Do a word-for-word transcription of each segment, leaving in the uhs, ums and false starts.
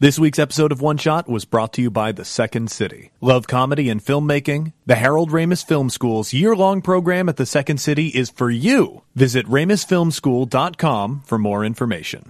This week's episode of One Shot was brought to you by The Second City. Love comedy and filmmaking? The Harold Ramis Film School's year-long program at The Second City is for you. Visit ramis film school dot com for more information.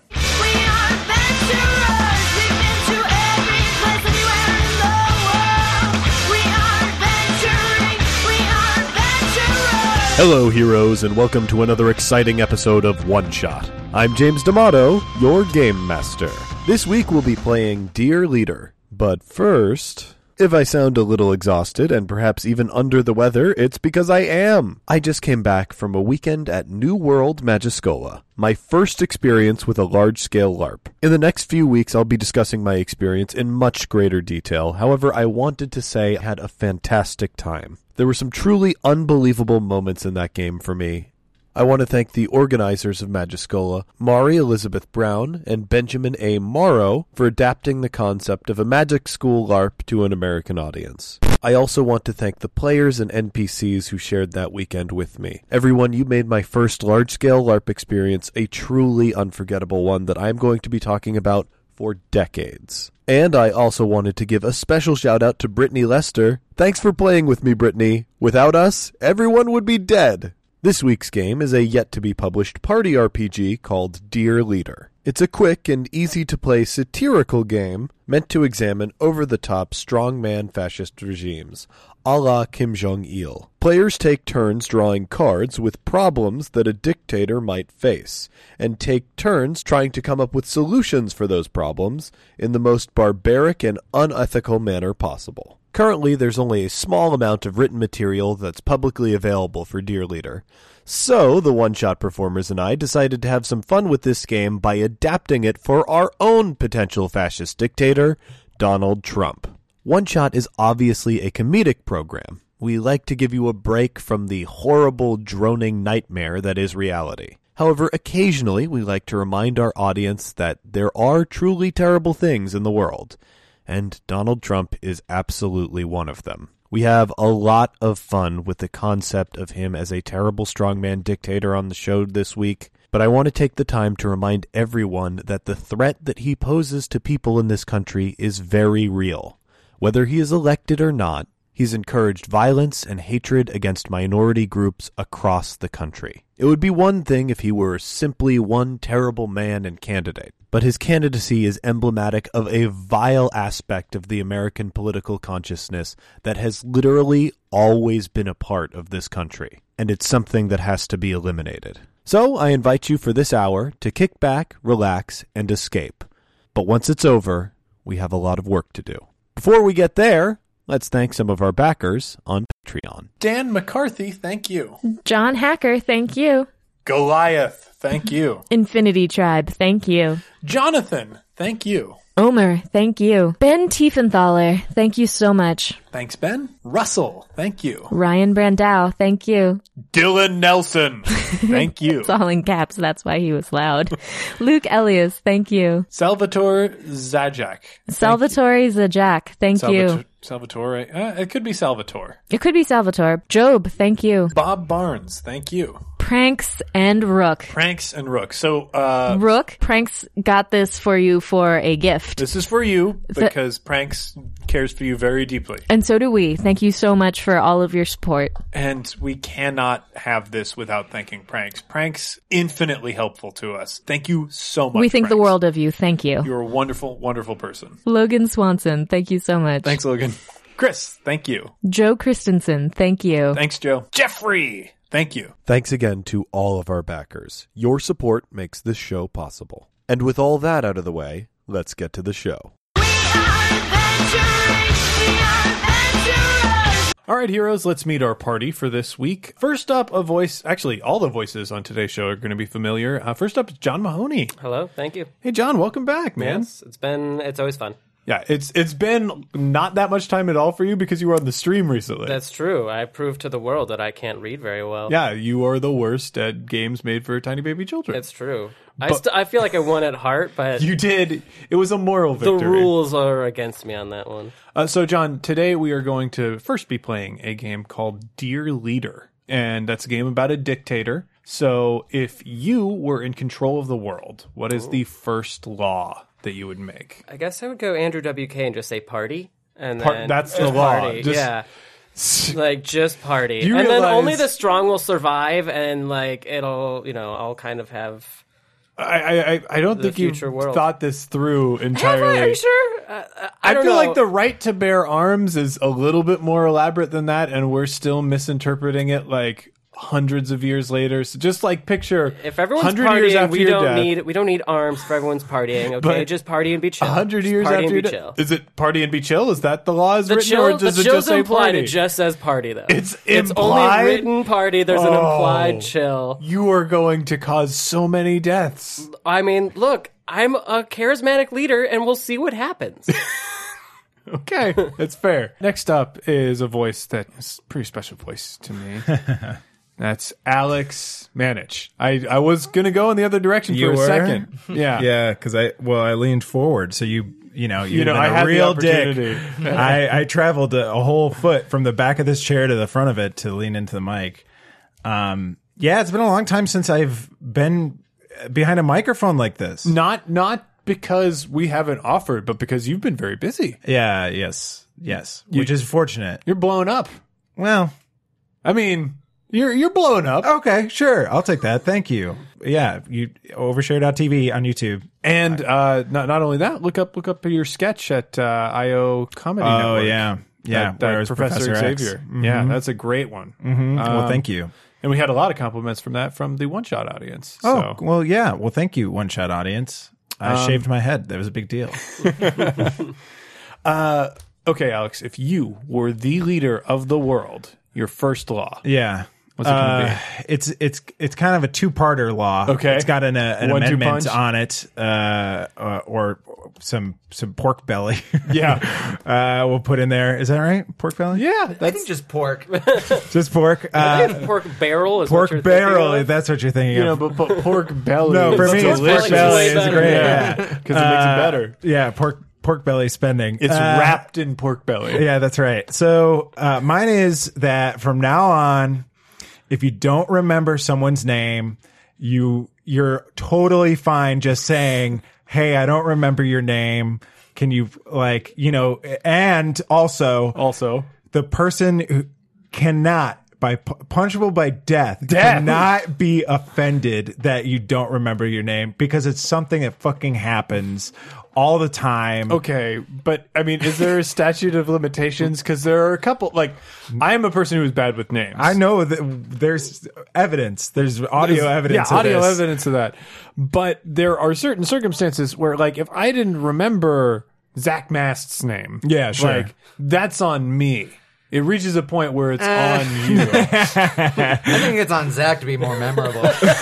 Hello, heroes, and welcome to another exciting episode of One Shot. I'm James D'Amato, your Game Master. This week we'll be playing Dear Leader, but first, if I sound a little exhausted and perhaps even under the weather, it's because I am. I just came back from a weekend at New World Magiscola, my first experience with a large-scale LARP. In the next few weeks, I'll be discussing my experience in much greater detail. However, I wanted to say I had a fantastic time. There were some truly unbelievable moments in that game for me. I want to thank the organizers of Magiscola, Mari Elizabeth Brown and Benjamin A. Morrow, for adapting the concept of a magic school LARP to an American audience. I also want to thank the players and N P Cs who shared that weekend with me. Everyone, you made my first large-scale LARP experience a truly unforgettable one that I'm going to be talking about for decades. And I also wanted to give a special shout-out to Brittany Lester. Thanks for playing with me, Brittany. Without us, everyone would be dead. This week's game is a yet-to-be-published party R P G called Dear Leader. It's a quick and easy-to-play satirical game meant to examine over-the-top strongman fascist regimes, a la Kim Jong-il. Players take turns drawing cards with problems that a dictator might face, and take turns trying to come up with solutions for those problems in the most barbaric and unethical manner possible. Currently, there's only a small amount of written material that's publicly available for Dear Leader. So, the one-shot performers and I decided to have some fun with this game by adapting it for our own potential fascist dictator, Donald Trump. One Shot is obviously a comedic program. We like to give you a break from the horrible, droning nightmare that is reality. However, occasionally we like to remind our audience that there are truly terrible things in the world. And Donald Trump is absolutely one of them. We have a lot of fun with the concept of him as a terrible strongman dictator on the show this week, but I want to take the time to remind everyone that the threat that he poses to people in this country is very real. Whether he is elected or not, he's encouraged violence and hatred against minority groups across the country. It would be one thing if he were simply one terrible man and candidate, but his candidacy is emblematic of a vile aspect of the American political consciousness that has literally always been a part of this country, and it's something that has to be eliminated. So I invite you for this hour to kick back, relax, and escape. But once it's over, we have a lot of work to do. Before we get there, let's thank some of our backers on Patreon. Dan McCarthy, thank you. John Hacker, thank you. Goliath, thank you. Infinity Tribe, thank you. Jonathan, thank you. Omer, thank you. Ben Tiefenthaler, thank you so much. Thanks, Ben. Russell, thank you. Ryan Brandau, thank you. Dylan Nelson, thank you. It's all in caps, that's why he was loud. Luke Elias, thank you. Salvatore Zajac. Salvatore Zajac, thank Salvatore, you. Salvatore, uh, it could be Salvatore. It could be Salvatore. Job, thank you. Bob Barnes, thank you. Pranks and Rook. Pranks and Rook. So, uh... Rook, Pranks got this for you for a gift. This is for you, because the- Pranks cares for you very deeply. And so do we. Thank you so much for all of your support. And we cannot have this without thanking Pranks. Pranks, infinitely helpful to us. Thank you so much, We think Pranks. the world of you. Thank you. You're a wonderful, wonderful person. Logan Swanson, thank you so much. Thanks, Logan. Chris, thank you. Joe Christensen, thank you. Thanks, Joe. Jeffrey, thank you. Thanks again to all of our backers. Your support makes this show possible. And with all that out of the way, let's get to the show. We are adventurers! We are adventurers! All right, heroes, let's meet our party for this week. First up, a voice, actually, all the voices on today's show are going to be familiar. Uh, first up is John Mahoney. Hello, thank you. Hey, John, welcome back, man. Yes, it's been, it's always fun. Yeah, it's it's been not that much time at all for you because you were on the stream recently. That's true. I proved to the world that I can't read very well. Yeah, you are the worst at games made for tiny baby children. It's true. But I, st- I feel like I won at heart, but you did. It was a moral victory. The rules are against me on that one. Uh, so, John, today we are going to first be playing a game called Dear Leader. And that's a game about a dictator. So, if you were in control of the world, what is Ooh. the first law that you would make? I guess I would go Andrew W K and just say party. And Par- then that's the just law. Party. Just- yeah. Like, just party. You and then realize- only the strong will survive, and, like, it'll, you know, I'll kind of have... I I, I don't The think you future world. thought this through Have entirely. I? Are you sure? Uh, I, I, don't feel know. like the right to bear arms is a little bit more elaborate than that, and we're still misinterpreting it like hundreds of years later. So just like picture If everyone's one hundred years partying, after we your don't death, need we don't need arms for everyone's partying. Okay, But just party and be chill. a hundred Just years party after and your be death. chill. Is it party and be chill? Is that the law is The written, chill, or does the it chill's just say implied. party? It just says party though. It's it's implied? only written party. There's an Oh. implied chill. You are going to cause so many deaths. I mean, look, I'm a charismatic leader, and we'll see what happens. Okay, that's fair. Next up is a voice that is a pretty special voice to me. That's Alex Manich. I, I was going to go in the other direction You for a were? second. Yeah. Yeah, because I well, I leaned forward, so you you know you, You know, been I a had the real dick. opportunity. I I traveled a, a whole foot from the back of this chair to the front of it to lean into the mic. Um, yeah, it's been a long time since I've been behind a microphone like this. Not not because we haven't offered, but because you've been very busy. Yeah, yes, yes, which is fortunate. You're blowing up. Well, I mean, you're you're blowing up. okay, sure, I'll take that. Thank you. Yeah, you overshare dot T V on YouTube. And uh, not not only that, look up look up your sketch at uh, I O Comedy Oh Network. yeah, yeah. That, that where is Professor, Professor X? Xavier. Mhm. Yeah, that's a great one. Mhm. well, Um, thank you. And we had a lot of compliments from that from the One Shot audience. Oh, So. well, yeah. Well, thank you, One Shot audience. I Um, shaved my head. That was a big deal. Uh, okay, Alex, if you were the leader of the world, your first law. Yeah. What's it gonna Uh, it's it's it's kind of a two-parter law. Okay. It's got an, uh, an One, two amendment punch? on it, uh, uh, or some some pork belly. Yeah. uh, we'll put in there. Is that right? Pork belly? Yeah, I that's think just pork. Just pork. I Uh, think pork barrel is pork what you're barrel. thinking If of. that's what you're thinking you know, of. but, but pork belly. No, for is me, it's delicious. pork belly. It's Way great. better. Yeah, because it makes it better. Yeah, pork pork belly spending. It's Uh, wrapped in pork belly. Yeah, that's right. So uh, mine is that from now on, if you don't remember someone's name, you you're totally fine just saying, "Hey, I don't remember your name. Can you like you know?" And also, Also, the person who cannot by pu- punishable by death, Death. cannot be offended that you don't remember your name because it's something that fucking happens all the time. okay, but I mean, is there a statute of limitations? Because there are a couple. Like, I am a person who is bad with names. I know that there's evidence. There's audio There's- evidence. Yeah, of audio this. evidence of that. But there are certain circumstances where, like, if I didn't remember Zach Mast's name, Yeah, sure. like that's on me. It reaches a point where it's on you. I think it's on Zach to be more memorable.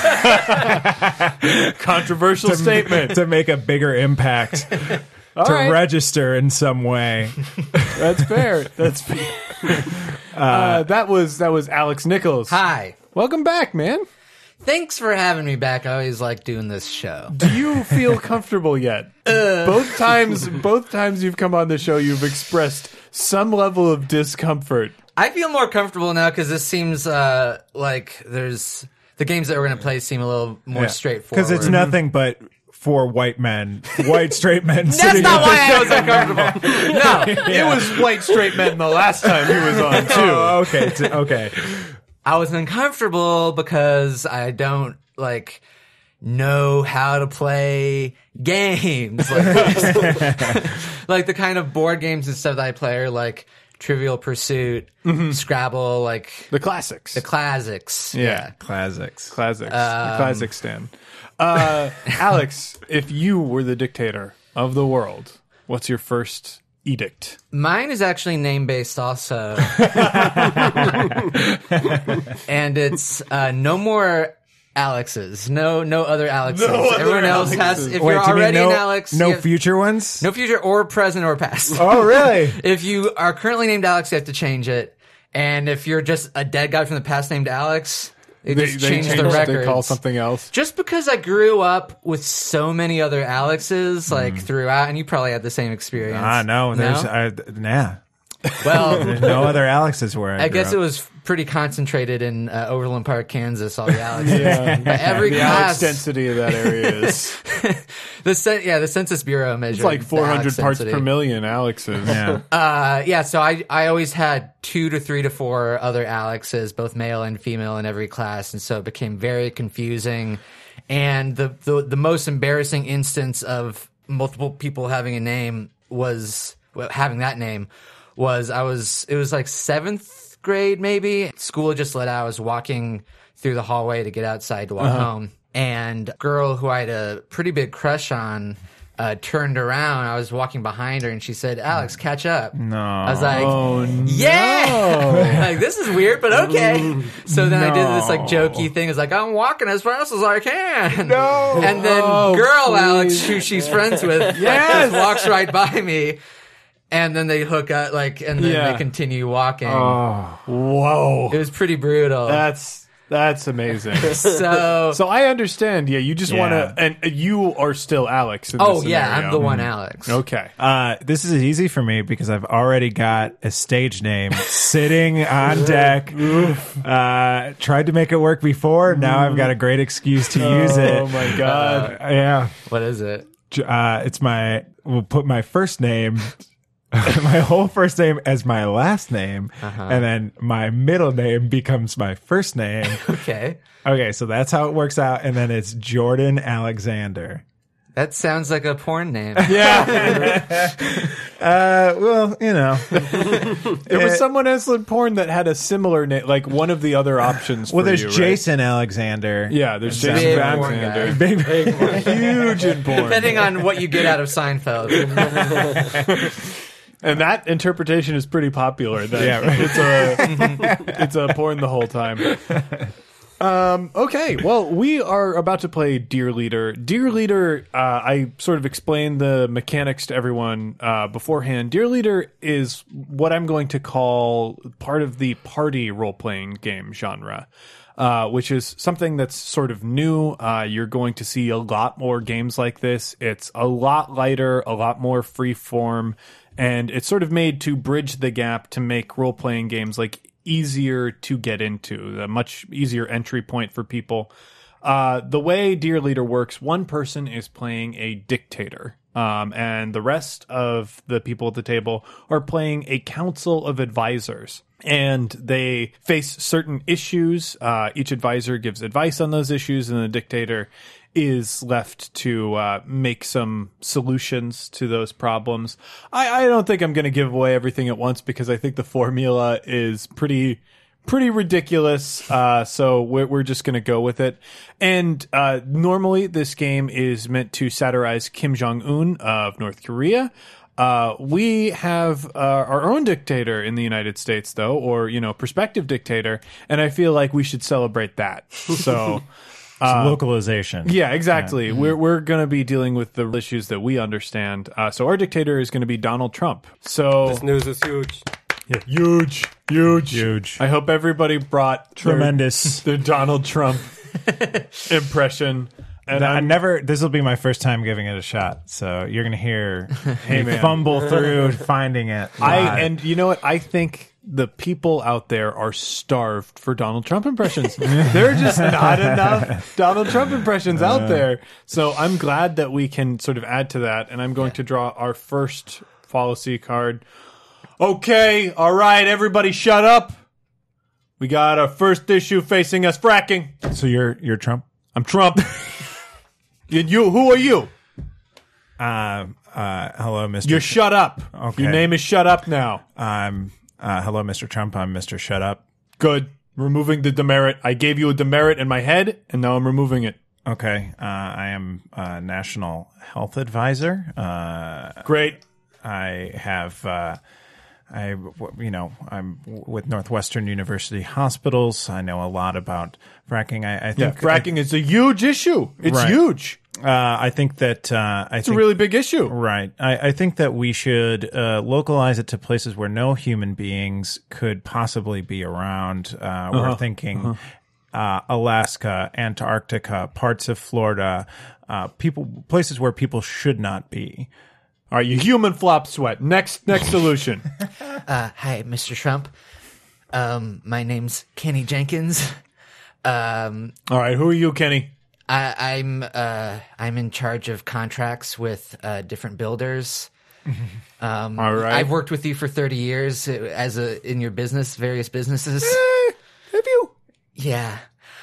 Controversial statement. to make a bigger impact, to right. register in some way. That's fair. That's fair. Uh, that was that was Alex Nichols. Hi. Welcome back, man. Thanks for having me back. I always like doing this show. Do you feel comfortable yet? Both times, both times you've come on the show, you've expressed some level of discomfort. I feel more comfortable now because this seems uh, like there's the games that we're going to play seem a little more straightforward. Because it's nothing but for white men, white straight men. That's sitting not at why I was uncomfortable. No. It was white straight men the last time he was on too. Oh, okay, t- okay. I was uncomfortable because I don't like know how to play games, like, like the kind of board games and stuff that I play are like Trivial Pursuit, Scrabble, like The classics. the classics. Yeah. Classics. Classics. Um, the classics, Stan. Uh, Alex, if you were the dictator of the world, what's your first edict? Mine is actually name based also, and it's uh, no more Alexes, no no other Alexes. No other Everyone else has. Alexes. If Wait, you're do you mean already no, an Alex, no you have- future ones? no future or present or past. Oh, really? If you are currently named Alex, you have to change it. And if you're just a dead guy from the past named Alex, they, just change the changed- records. They call something else. Just because I grew up with so many other Alexes, like Hmm. throughout, and you probably had the same experience. Ah, no. There's, No? uh, nah. Well, There's no other Alexes where I, I grew guess up. it was pretty concentrated in uh, Overland Park, Kansas. All the Alexes. Yeah. But every The class, Alex density of that area is the cen- yeah, the Census Bureau measured it's like the four hundred Alex parts density. per million Alexes. Yeah. Uh, yeah, so I I always had two to three to four other Alexes, both male and female, in every class, and so it became very confusing. And the the, the most embarrassing instance of multiple people having a name was well, having that name was I was it was like seventh grade maybe. School just let out. I was walking through the hallway to get outside to walk Uh-huh. home, and a girl who I had a pretty big crush on. Uh, turned around. I was walking behind her, and she said, "Alex, catch up." No. I was like, Oh "Yeah." Like, this is weird, but okay. So then I did this like No. jokey thing. It's like, "I'm walking as fast as I can." No. And then Oh, girl please. Alex, who she's friends with, like, Yes. just walks right by me. And then they hook up, like, and then Yeah. they continue walking. Whoa. It was pretty brutal. That's that's amazing. so, So I understand. Yeah, you just Yeah. want to, and you are still Alex. In oh this yeah, scenario. I'm the one Alex. Okay. Uh, this is easy for me because I've already got a stage name sitting on deck. Uh, tried to make it work before. Now I've got a great excuse to use it. Oh my god. Uh, yeah. What is it? Uh, it's my, we'll put my first name, my whole first name as my last name. And then my middle name becomes my first name. Okay. Okay. So that's how it works out. And then it's Jordan Alexander. That sounds like a porn name. Yeah. Uh, well, you know, There was someone else in porn that had a similar name, like one of the other options. well, for there's you, right? Jason Alexander. Yeah, there's Sounds Jason bad. Alexander. Big, Huge in porn. Depending on what you get out of Seinfeld. And that interpretation is pretty popular. That Yeah, right. it's a it's a porn the whole time. Um, okay, well, we are about to play Dear Leader. Dear Leader, uh, I sort of explained the mechanics to everyone uh, beforehand. Dear Leader is what I'm going to call part of the party role-playing game genre. Uh, which is something that's sort of new. Uh, you're going to see a lot more games like this. It's a lot lighter, a lot more free form, and it's sort of made to bridge the gap to make role-playing games like easier to get into, a much easier entry point for people. Uh, the way Dear Leader works, one person is playing a dictator, um, and the rest of the people at the table are playing a council of advisors. And they face certain issues. Uh, each advisor gives advice on those issues, and the dictator is left to uh, make some solutions to those problems. I, I don't think I'm going to give away everything at once because I think the formula is pretty pretty ridiculous. Uh, so we're, we're just going to go with it. And uh, normally this game is meant to satirize Kim Jong-un of North Korea. Uh, we have uh, our own dictator in the United States, though, or, you know, prospective dictator, and I feel like we should celebrate that. So, uh, localization. yeah, exactly. Yeah. We're we're going to be dealing with the issues that we understand. Uh, so our dictator is going to be Donald Trump. So This news is huge. yeah, huge, huge, Huge. I hope everybody brought their- Tremendous. their Donald Trump impression. And I I'm never. This will be my first time giving it a shot, so you're gonna hear me fumble through finding it. I live. and you know what? I think the people out there are starved for Donald Trump impressions. There are just not enough Donald Trump impressions out there. So I'm glad that we can sort of add to that. And I'm going to draw our first policy card. Okay, all right, everybody, shut up. We got our first issue facing us: fracking. So you're you're Trump. I'm Trump. And you, who are you? Uh, uh, hello, Mister You're shut up. Okay. Your name is Shut Up now. I'm uh, hello, Mister Trump. I'm Mister Shut Up. Good. Removing the demerit. I gave you a demerit in my head, and now I'm removing it. Okay. Uh, I am a national health advisor. Uh, Great. I have. Uh, I, you know, I'm with Northwestern University Hospitals. I know a lot about fracking. I, I Yeah, think fracking is a huge issue. It's Right. huge. Uh, I think that uh, I It's think a really big issue. right. I, I think that we should uh, localize it to places where no human beings could possibly be around. Uh, Uh-huh. We're thinking uh, Alaska, Antarctica, parts of Florida, uh, people places where people should not be. All right, you human flop sweat. Next, next solution. Uh, hi, Mister Trump. Um, my name's Kenny Jenkins. Um, All right, who are you, Kenny? I, I'm uh, I'm in charge of contracts with uh, different builders. Um, All right. I've worked with you for thirty years as a in your business, various businesses. Eh, have you? Yeah.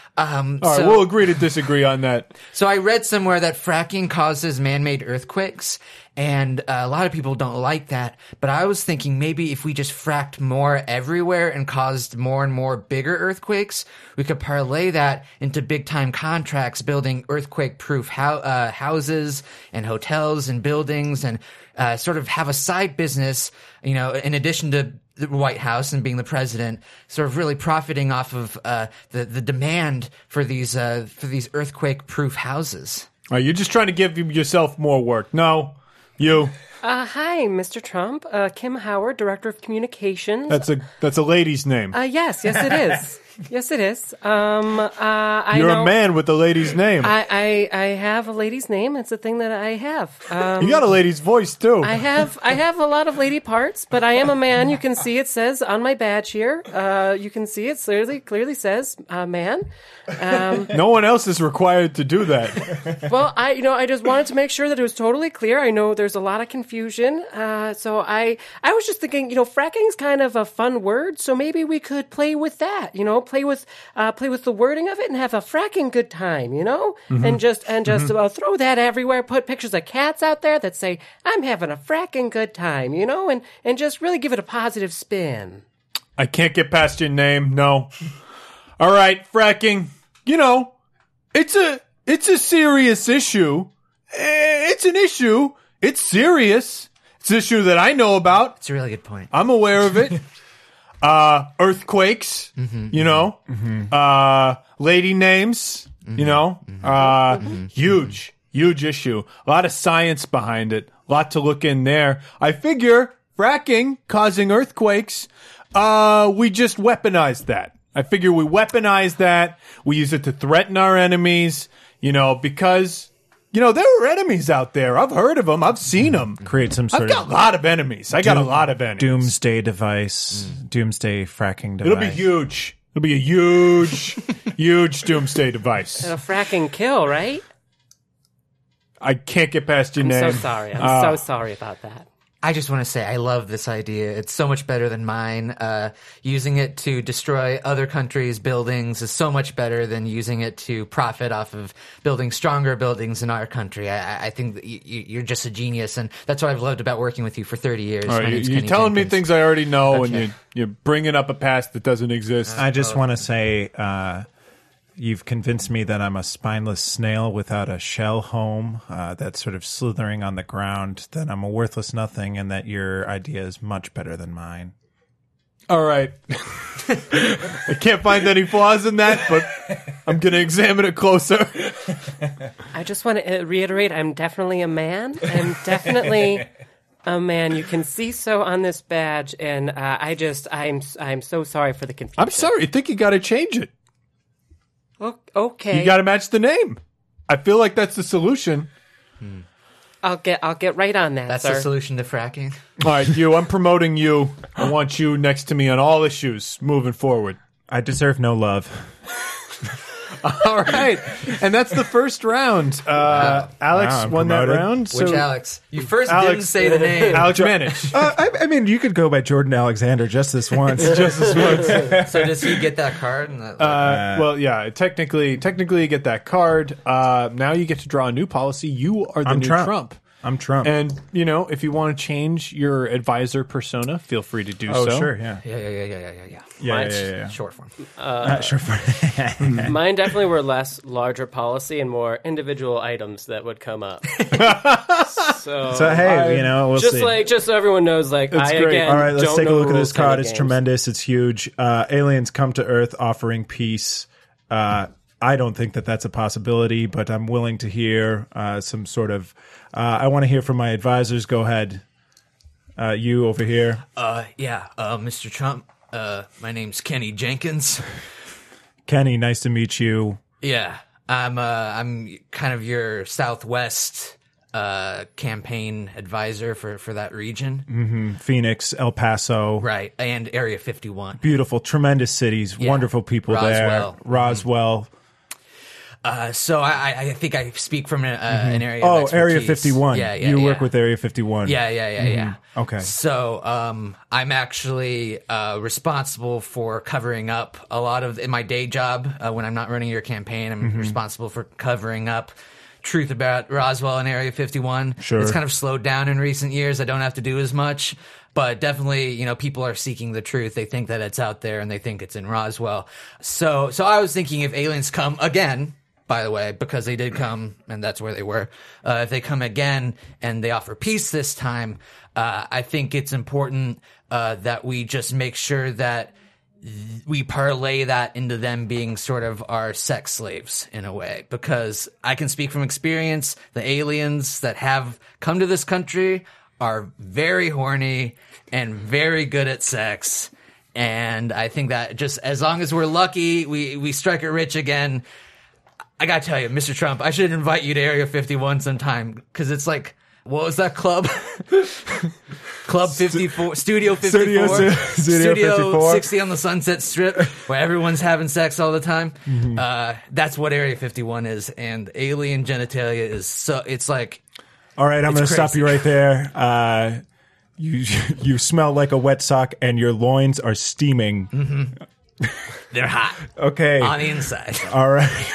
Um, All right, so, we'll agree to disagree on that. so I read somewhere that fracking causes man-made earthquakes, and uh, a lot of people don't like that. But I was thinking maybe if we just fracked more everywhere and caused more and more bigger earthquakes, we could parlay that into big-time contracts, building earthquake-proof hou- uh, houses and hotels and buildings, and uh, sort of have a side business, you know, in addition to the White House and being the president, sort of really profiting off of uh, the the demand for these uh, for these earthquake-proof houses. All right, you're just trying to give yourself more work. No, you. Uh, hi, Mister Trump. Uh, Kim Howard, Director of Communications. That's a that's a lady's name. Uh, yes, yes, it is. Yes, it is. Um, uh, I You're know, a man with a lady's name. I, I I have a lady's name. It's a thing that I have. Um, you got a lady's voice too. I have I have a lot of lady parts, but I am a man. You can see it says on my badge here. Uh, you can see it clearly clearly says uh, man. Um, no one else is required to do that. well, I you know I just wanted to make sure that it was totally clear. I know there's a lot of confusion, uh, so I I was just thinking, you know, fracking's kind of a fun word, so maybe we could play with that. You know, play with uh, play with the wording of it and have a fracking good time. You know, Mm-hmm. and just and just mm-hmm. uh, throw that everywhere. Put pictures of cats out there that say I'm having a fracking good time. You know, and and just really give it a positive spin. I can't get past your name. No. All right, fracking. You know, it's a it's a serious issue. Eh, It's an issue. It's serious. It's an issue that I know about. It's a really good point. I'm aware of it. uh, earthquakes. Mm-hmm, you know, mm-hmm. uh, lady names. Mm-hmm, you know, mm-hmm, uh, mm-hmm, huge, huge issue. A lot of science behind it. A lot to look in there. I figure fracking causing earthquakes. Uh, we just weaponized that. I figure we weaponize that. We use it to threaten our enemies, you know, because, you know, there are enemies out there. I've heard of them. I've seen them. Create some sort I've got of a lot of enemies. I got a doom- lot of enemies. doomsday device, doomsday fracking device. It'll be huge. It'll be a huge, huge doomsday device. And a fracking kill, right? I can't get past your I'm name. so sorry. I'm Uh, so sorry about that. I just want to say I love this idea. It's so much better than mine. Uh, using it to destroy other countries' buildings is so much better than using it to profit off of building stronger buildings in our country. I, I think that you, you're just a genius, and that's what I've loved about working with you for thirty years. All My right, you- name's you're Kenny telling me Jenkins. things I already know, and Okay. you, you're bringing up a past that doesn't exist. I just want to say, uh, you've convinced me that I'm a spineless snail without a shell home uh, that's sort of slithering on the ground, that I'm a worthless nothing, and that your idea is much better than mine. All right. I can't find any flaws in that, but I'm going to examine it closer. I just want to reiterate, I'm definitely a man. I'm definitely a man. You can see so on this badge, and uh, I just, I'm, I'm so sorry for the confusion. I'm sorry. I think you got to change it. O- Okay, You got to match the name. I feel like that's the solution. I'll get, I'll get right on that, That's sir. the solution to fracking. All right, you. I'm promoting you. I want you next to me on all issues moving forward. I deserve no love. All right, and that's the first round. Uh, Alex Wow, I'm won that promoted. round. Which So Alex? You first Alex- didn't say the name. Alex managed. Uh, I, I mean, you could go by Jordan Alexander just this once. Just as once. So does he get that card? And that, Uh, well, yeah. Technically, technically, you get that card. Uh, now you get to draw a new policy. You are the I'm new Trump. Trump. I'm Trump. And you know, if you want to change your advisor persona, feel free to do oh, so. sure, yeah. yeah, yeah, yeah, yeah, yeah, yeah, yeah. Yeah, Mine's yeah, yeah, yeah. Short form. Uh, sure. Mine definitely were less larger policy and more individual items that would come up. so, So, hey, I- you know, we'll just see. like, just so everyone knows, like, That's I great. again All right, let's don't take a know look the at this rules card. kind of It's games. tremendous. It's huge. Uh, aliens come to Earth offering peace. Uh, I don't think that that's a possibility, but I'm willing to hear uh, some sort of. Uh, I want to hear from my advisors. Go ahead. Uh, you over here. Uh, yeah, uh, Mister Trump. Uh, my name's Kenny Jenkins. Kenny, nice to meet you. Yeah, I'm. Uh, I'm kind of your Southwest uh, campaign advisor for, for that region. Mm-hmm. Phoenix, El Paso. Right. And Area fifty-one. Beautiful, tremendous cities, Yeah. wonderful people Roswell. there. Roswell. Uh, so I, I think I speak from a, uh, an area Oh, of Area expertise. fifty-one. Yeah, yeah, you yeah. work with Area fifty-one. Yeah, yeah, yeah, yeah. Okay. So um, I'm actually uh, responsible for covering up a lot of in my day job uh, when I'm not running your campaign. I'm Mm-hmm. responsible for covering up truth about Roswell and Area fifty-one. Sure. It's kind of slowed down in recent years. I don't have to do as much. But definitely, you know, people are seeking the truth. They think that it's out there and they think it's in Roswell. So, so I was thinking if aliens come again, by the way, because they did come, and that's where they were. Uh, if they come again and they offer peace this time, uh, I think it's important uh, that we just make sure that th- we parlay that into them being sort of our sex slaves in a way. Because I can speak from experience, the aliens that have come to this country are very horny and very good at sex. And I think that just as long as we're lucky, we, we strike it rich again. I gotta tell you, Mister Trump, I should invite you to Area fifty-one sometime, because it's like, what was that club? Club fifty-four, Studio fifty-four, Studio- Studio fifty-four. sixty on the Sunset Strip, where everyone's having sex all the time. Mm-hmm. Uh, that's what Area fifty-one is, and alien genitalia is so, it's like, All right, I'm It's going to stop crazy. you right there. Uh, you you smell like a wet sock, and your loins are steaming. they're hot Okay. on the inside. All right.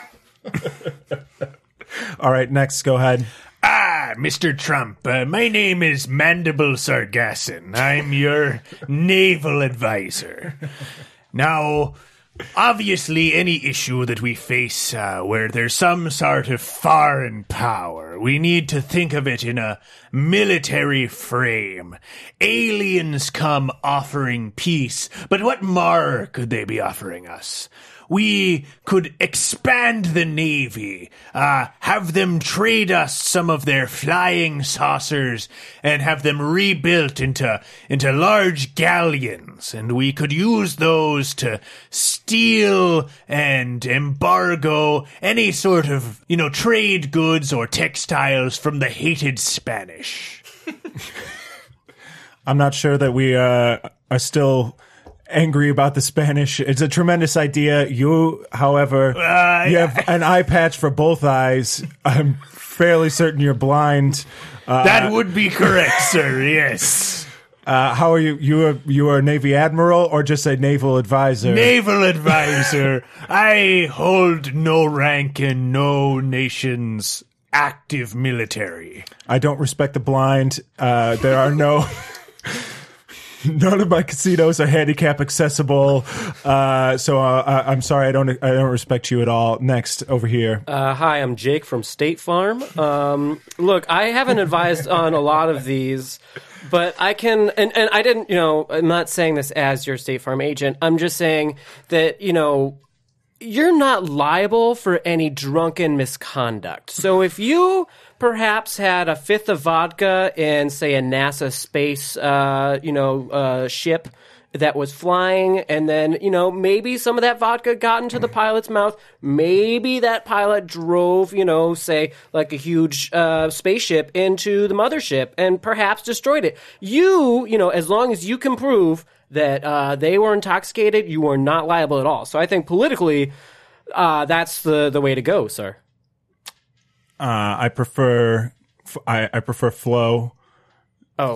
All right, next, go ahead. Ah, Mister Trump, uh, my name is Mandible Sargasson. I'm your naval advisor. Now, obviously, any issue that we face uh, where there's some sort of foreign power, we need to think of it in a military frame. Aliens come offering peace, but what more could they be offering us? We could expand the Navy, uh, have them trade us some of their flying saucers, and have them rebuilt into, into large galleons, and we could use those to steal and embargo any sort of, you know, trade goods or textiles from the hated Spanish. I'm not sure that we uh, are still angry about the Spanish. It's a tremendous idea. You, however, Uh, you have an eye patch for both eyes. I'm fairly certain you're blind. Uh, That would be correct, sir, yes. uh, how are you? You are you are a Navy admiral or just a naval advisor? Naval advisor. I hold no rank in no nation's active military. I don't respect the blind. Uh, there are no. None of my casinos are handicap accessible, uh, so uh, I- I'm sorry. I don't. I don't respect you at all. Next, over here. Uh, hi, I'm Jake from State Farm. Um, look, I haven't advised on a lot of these, but I can, and, and I didn't, you know, I'm not saying this as your State Farm agent. I'm just saying that, you know, you're not liable for any drunken misconduct. So if you perhaps had a fifth of vodka in, say, a NASA space, uh, you know, uh, ship that was flying, and then, you know, maybe some of that vodka got into the pilot's mouth. Maybe that pilot drove, you know, say, like a huge uh, spaceship into the mothership and perhaps destroyed it. You, you know, as long as you can prove that uh, they were intoxicated, you are not liable at all. So I think politically, uh, that's the, the way to go, sir. Uh, I prefer. I, I prefer Flo. Oh.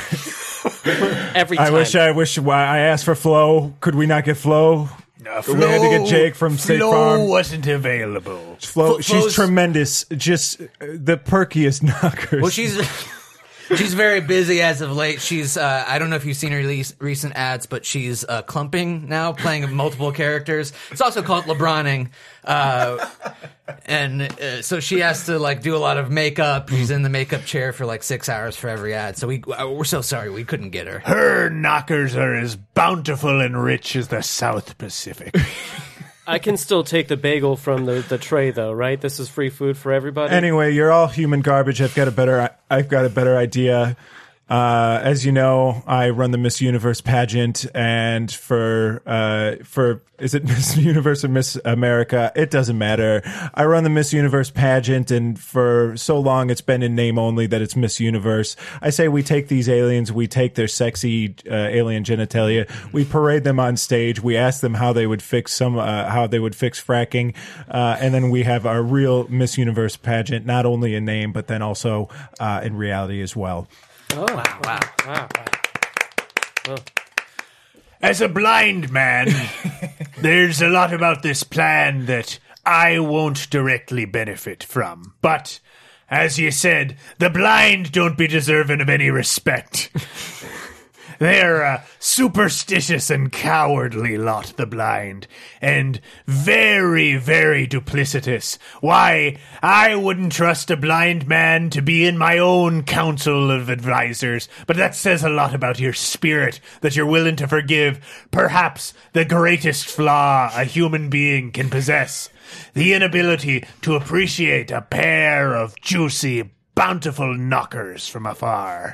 Every time. I wish. I wish. Why I asked for Flo. Could we not get Flo? Uh, We had to get Jake from State Flo Farm. wasn't available. Flo. Flo- she's Flo's- tremendous. Just uh, the perkiest knockers. Well, she's she's very busy as of late. She's uh, I don't know if you've seen her release, recent ads, but she's uh, clumping now, playing multiple characters. It's also called LeBroning, uh, and uh, so she has to like do a lot of makeup. She's in the makeup chair for like six hours for every ad. So we uh, we're so sorry we couldn't get her. Her knockers are as bountiful and rich as the South Pacific. I can still take the bagel from the, the tray, though, right? This is free food for everybody. Anyway, you're all human garbage. I've got a better. I've got a better idea. Uh, as you know, I run the Miss Universe pageant, and for uh, for is it Miss Universe or Miss America? It doesn't matter. I run the Miss Universe pageant, and for so long it's been in name only that it's Miss Universe. I say we take these aliens, we take their sexy uh, alien genitalia, we parade them on stage, we ask them how they would fix some uh, how they would fix fracking, uh, and then we have our real Miss Universe pageant, not only in name but then also uh, in reality as well. Oh, wow, wow, wow. wow. As a blind man, there's a lot about this plan that I won't directly benefit from. But, as you said, the blind don't be deserving of any respect. They're a superstitious and cowardly lot, the blind, and very, very duplicitous. Why, I wouldn't trust a blind man to be in my own council of advisors, but that says a lot about your spirit, that you're willing to forgive perhaps the greatest flaw a human being can possess, the inability to appreciate a pair of juicy, bountiful knockers from afar.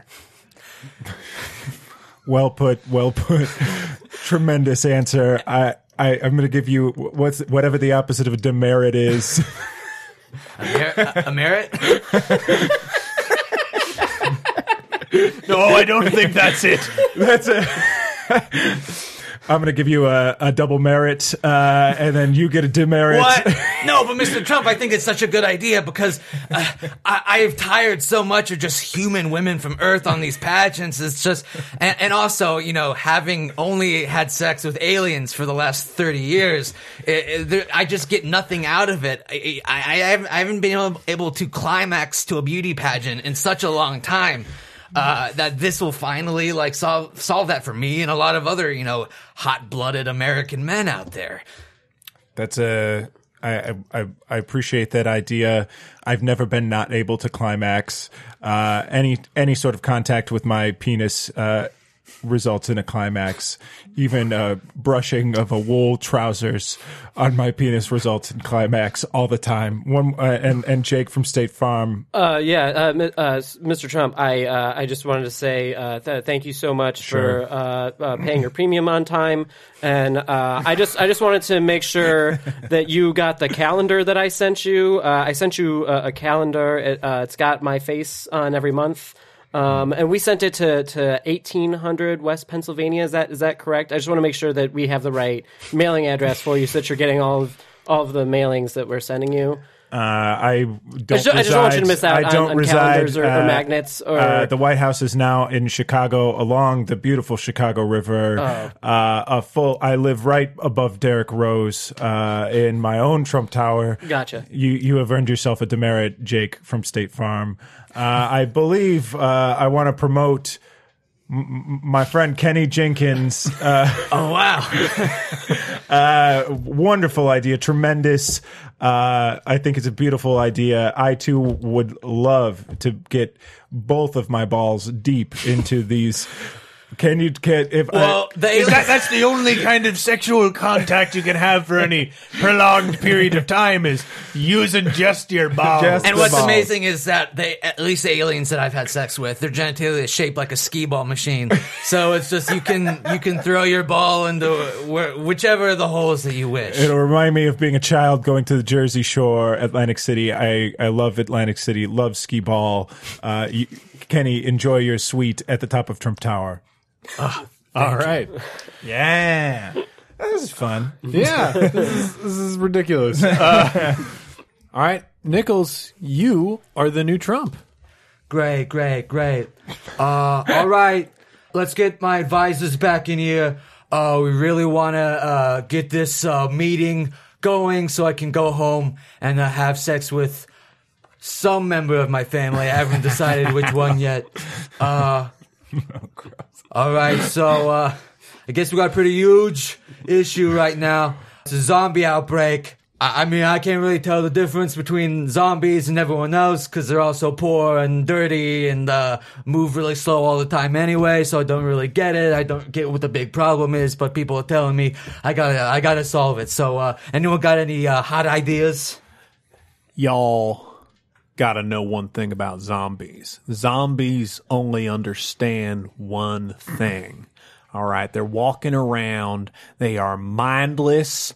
Well put, well put. Tremendous answer. I, I, I'm going to give you what's whatever the opposite of a demerit is. A, mer- a, a merit? No, I don't think that's it. That's it. I'm going to give you a, a double merit, uh, and then you get a demerit. What? No, but Mister Trump, I think it's such a good idea because uh, I, I've tired so much of just human women from Earth on these pageants. It's just, and, and also, you know, having only had sex with aliens for the last thirty years, it, it, there, I just get nothing out of it. I, I, I, haven't, I haven't been able, able to climax to a beauty pageant in such a long time. Uh, that this will finally like solve solve that for me and a lot of other, you know, hot-blooded American men out there. That's a I, I I appreciate that idea. I've never been not able to climax. Uh, any any sort of contact with my penis uh, results in a climax. Even uh, brushing of a wool trousers on my penis results in climax all the time. One uh, and and Jake from State Farm. Uh, yeah, uh, mi- uh, Mister Trump, I uh, I just wanted to say uh, th- thank you so much Sure. for uh, uh, paying your premium on time, and uh, I just I just wanted to make sure that you got the calendar that I sent you. Uh, I sent you a, a calendar. It, uh, it's got my face on every month. Um, and we sent it to, to eighteen hundred West Pennsylvania. Is that is that correct? I just want to make sure that we have the right mailing address for you, so that you're getting all of all of the mailings that we're sending you. Uh, I don't. I just, reside, I just don't want you to miss out I don't on, on reside, calendars or, uh, or magnets. Or uh, the White House is now in Chicago, along the beautiful Chicago River. Oh. Uh, a full. I live right above Derrick Rose uh, in my own Trump Tower. Gotcha. You you have earned yourself a demerit, Jake from State Farm. Uh, I believe uh, I want to promote m- my friend Kenny Jenkins. Uh, Oh, wow. uh, wonderful idea, tremendous. Uh, I think it's a beautiful idea. I too would love to get both of my balls deep into these. Can you can if Well, I, the Is that, that's the only kind of sexual contact you can have for any prolonged period of time is using just your balls. Just And the what's balls. amazing is that they, at least the aliens that I've had sex with, their genitalia is shaped like a skee ball machine. So it's just you can you can throw your ball into where, whichever of the holes that you wish. It'll remind me of being a child going to the Jersey Shore, Atlantic City. I, I love Atlantic City, love skee ball. Uh, you, Kenny, enjoy your suite at the top of Trump Tower. All right. Yeah, this is fun. Yeah, this is, this is ridiculous. Uh, all right, Nichols, you are the new Trump. Great, great, great. Uh, all right, let's get my advisors back in here. Uh, we really want to uh, get this uh, meeting going so I can go home and uh, have sex with some member of my family. I haven't decided which one yet. Uh, all right, so uh, I guess we got a pretty huge issue right now. It's a zombie outbreak. I, I mean, I can't really tell the difference between zombies and everyone else because they're all so poor and dirty and uh, move really slow all the time anyway. So I don't really get it. I don't get what the big problem is, but people are telling me I gotta, I gotta solve it. So, uh, anyone got any uh, hot ideas? Y'all, got to know one thing about zombies. Zombies only understand one thing. All right, they're walking around. They are mindless,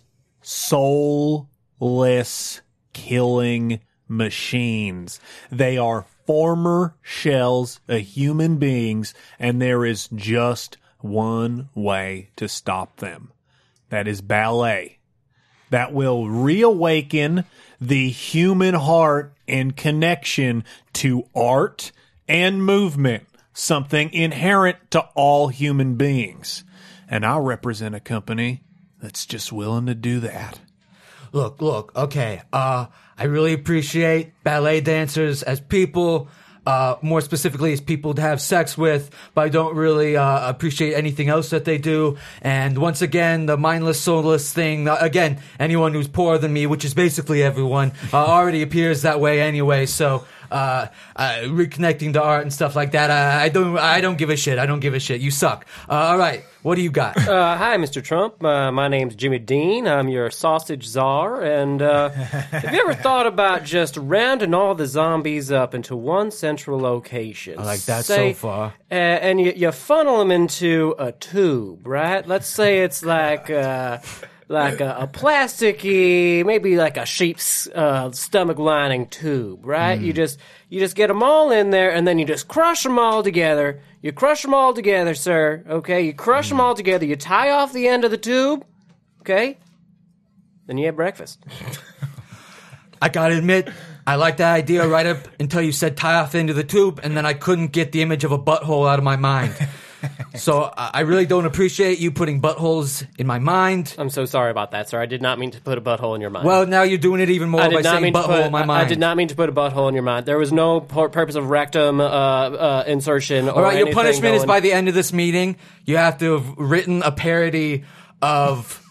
soulless, killing machines. They are former shells of human beings, and there is just one way to stop them. That is ballet. That will reawaken the human heart in connection to art and movement, something inherent to all human beings. And I represent a company that's just willing to do that. Look, look, okay, uh, I really appreciate ballet dancers as people, uh, more specifically as people to have sex with, but I don't really, uh, appreciate anything else that they do. And once again, the mindless, soulless thing, uh, again, anyone who's poorer than me, which is basically everyone, uh, already appears that way anyway, so, uh, uh, reconnecting to art and stuff like that, I, I don't, I don't give a shit, I don't give a shit, you suck. Uh, alright, what do you got? Uh, hi, Mister Trump. Uh, my name's Jimmy Dean. I'm your sausage czar. And uh, have you ever thought about just rounding all the zombies up into one central location? I like that Say, so far. Uh, and you, you funnel them into a tube, right? Let's say it's like uh, like a, a plasticky, maybe like a sheep's uh, stomach lining tube, right? Mm. You just you just get them all in there, and then you just crush them all together. You crush them all together, sir, okay? You crush them all together. You tie off the end of the tube, okay? Then you have breakfast. I gotta admit, I like that idea right up until you said tie off the end of the tube, and then I couldn't get the image of a butthole out of my mind. So I I really don't appreciate you putting buttholes in my mind. I'm so sorry about that, sir. I did not mean to put a butthole in your mind. Well, now you're doing it even more I by did not saying mean to butthole put, in my I- mind. I did not mean to put a butthole in your mind. There was no pur- purpose of rectum uh, uh, insertion or All right, your anything punishment is going- by the end of this meeting, you have to have written a parody of...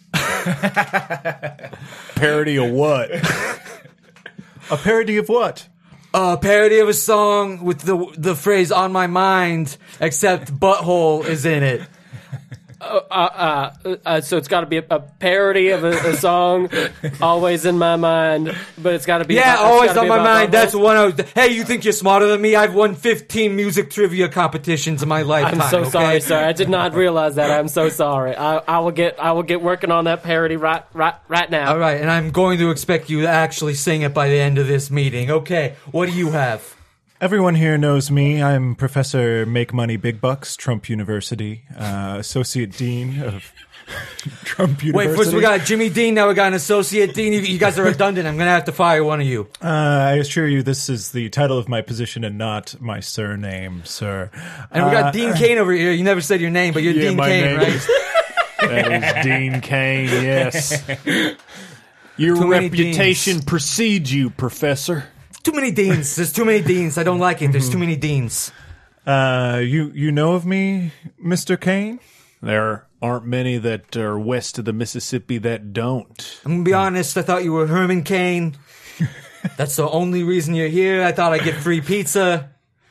Parody of what? A parody of what? A parody of a song with the the phrase "on my mind," except butthole is in it. Uh, uh, uh, so it's got to be a, a parody of a, a song, always in my mind, but it's got to be Yeah, about, it's always gotta on be my about mind. buttholes. That's one. I was, hey, you think you're smarter than me? I've won fifteen music trivia competitions in my lifetime. I'm so okay? sorry, sir. I did not realize that. I'm so sorry. I, I will get I will get working on that parody right right right now. All right, and I'm going to expect you to actually sing it by the end of this meeting. Okay, what do you have? Everyone here knows me. I'm Professor Make Money Big Bucks, Trump University, uh, Associate Dean of Trump University. Wait, first we got Jimmy Dean, now we got an associate dean. You, you guys are redundant. I'm going to have to fire one of you. Uh, I assure you this is the title of my position and not my surname, sir. And we Uh, got Dean Kane over here. You never said your name, but you're Yeah, Dean my Kane, name right? is- That is Dean Kane, yes. Your Too many reputation Deans. precedes you, Professor. Too many deans. There's too many deans. I don't like it. There's too many deans. Uh, you you know of me, Mister Kane? There aren't many that are west of the Mississippi that don't. I'm gonna be honest. I thought you were Herman Cain. That's the only reason you're here. I thought I'd get free pizza.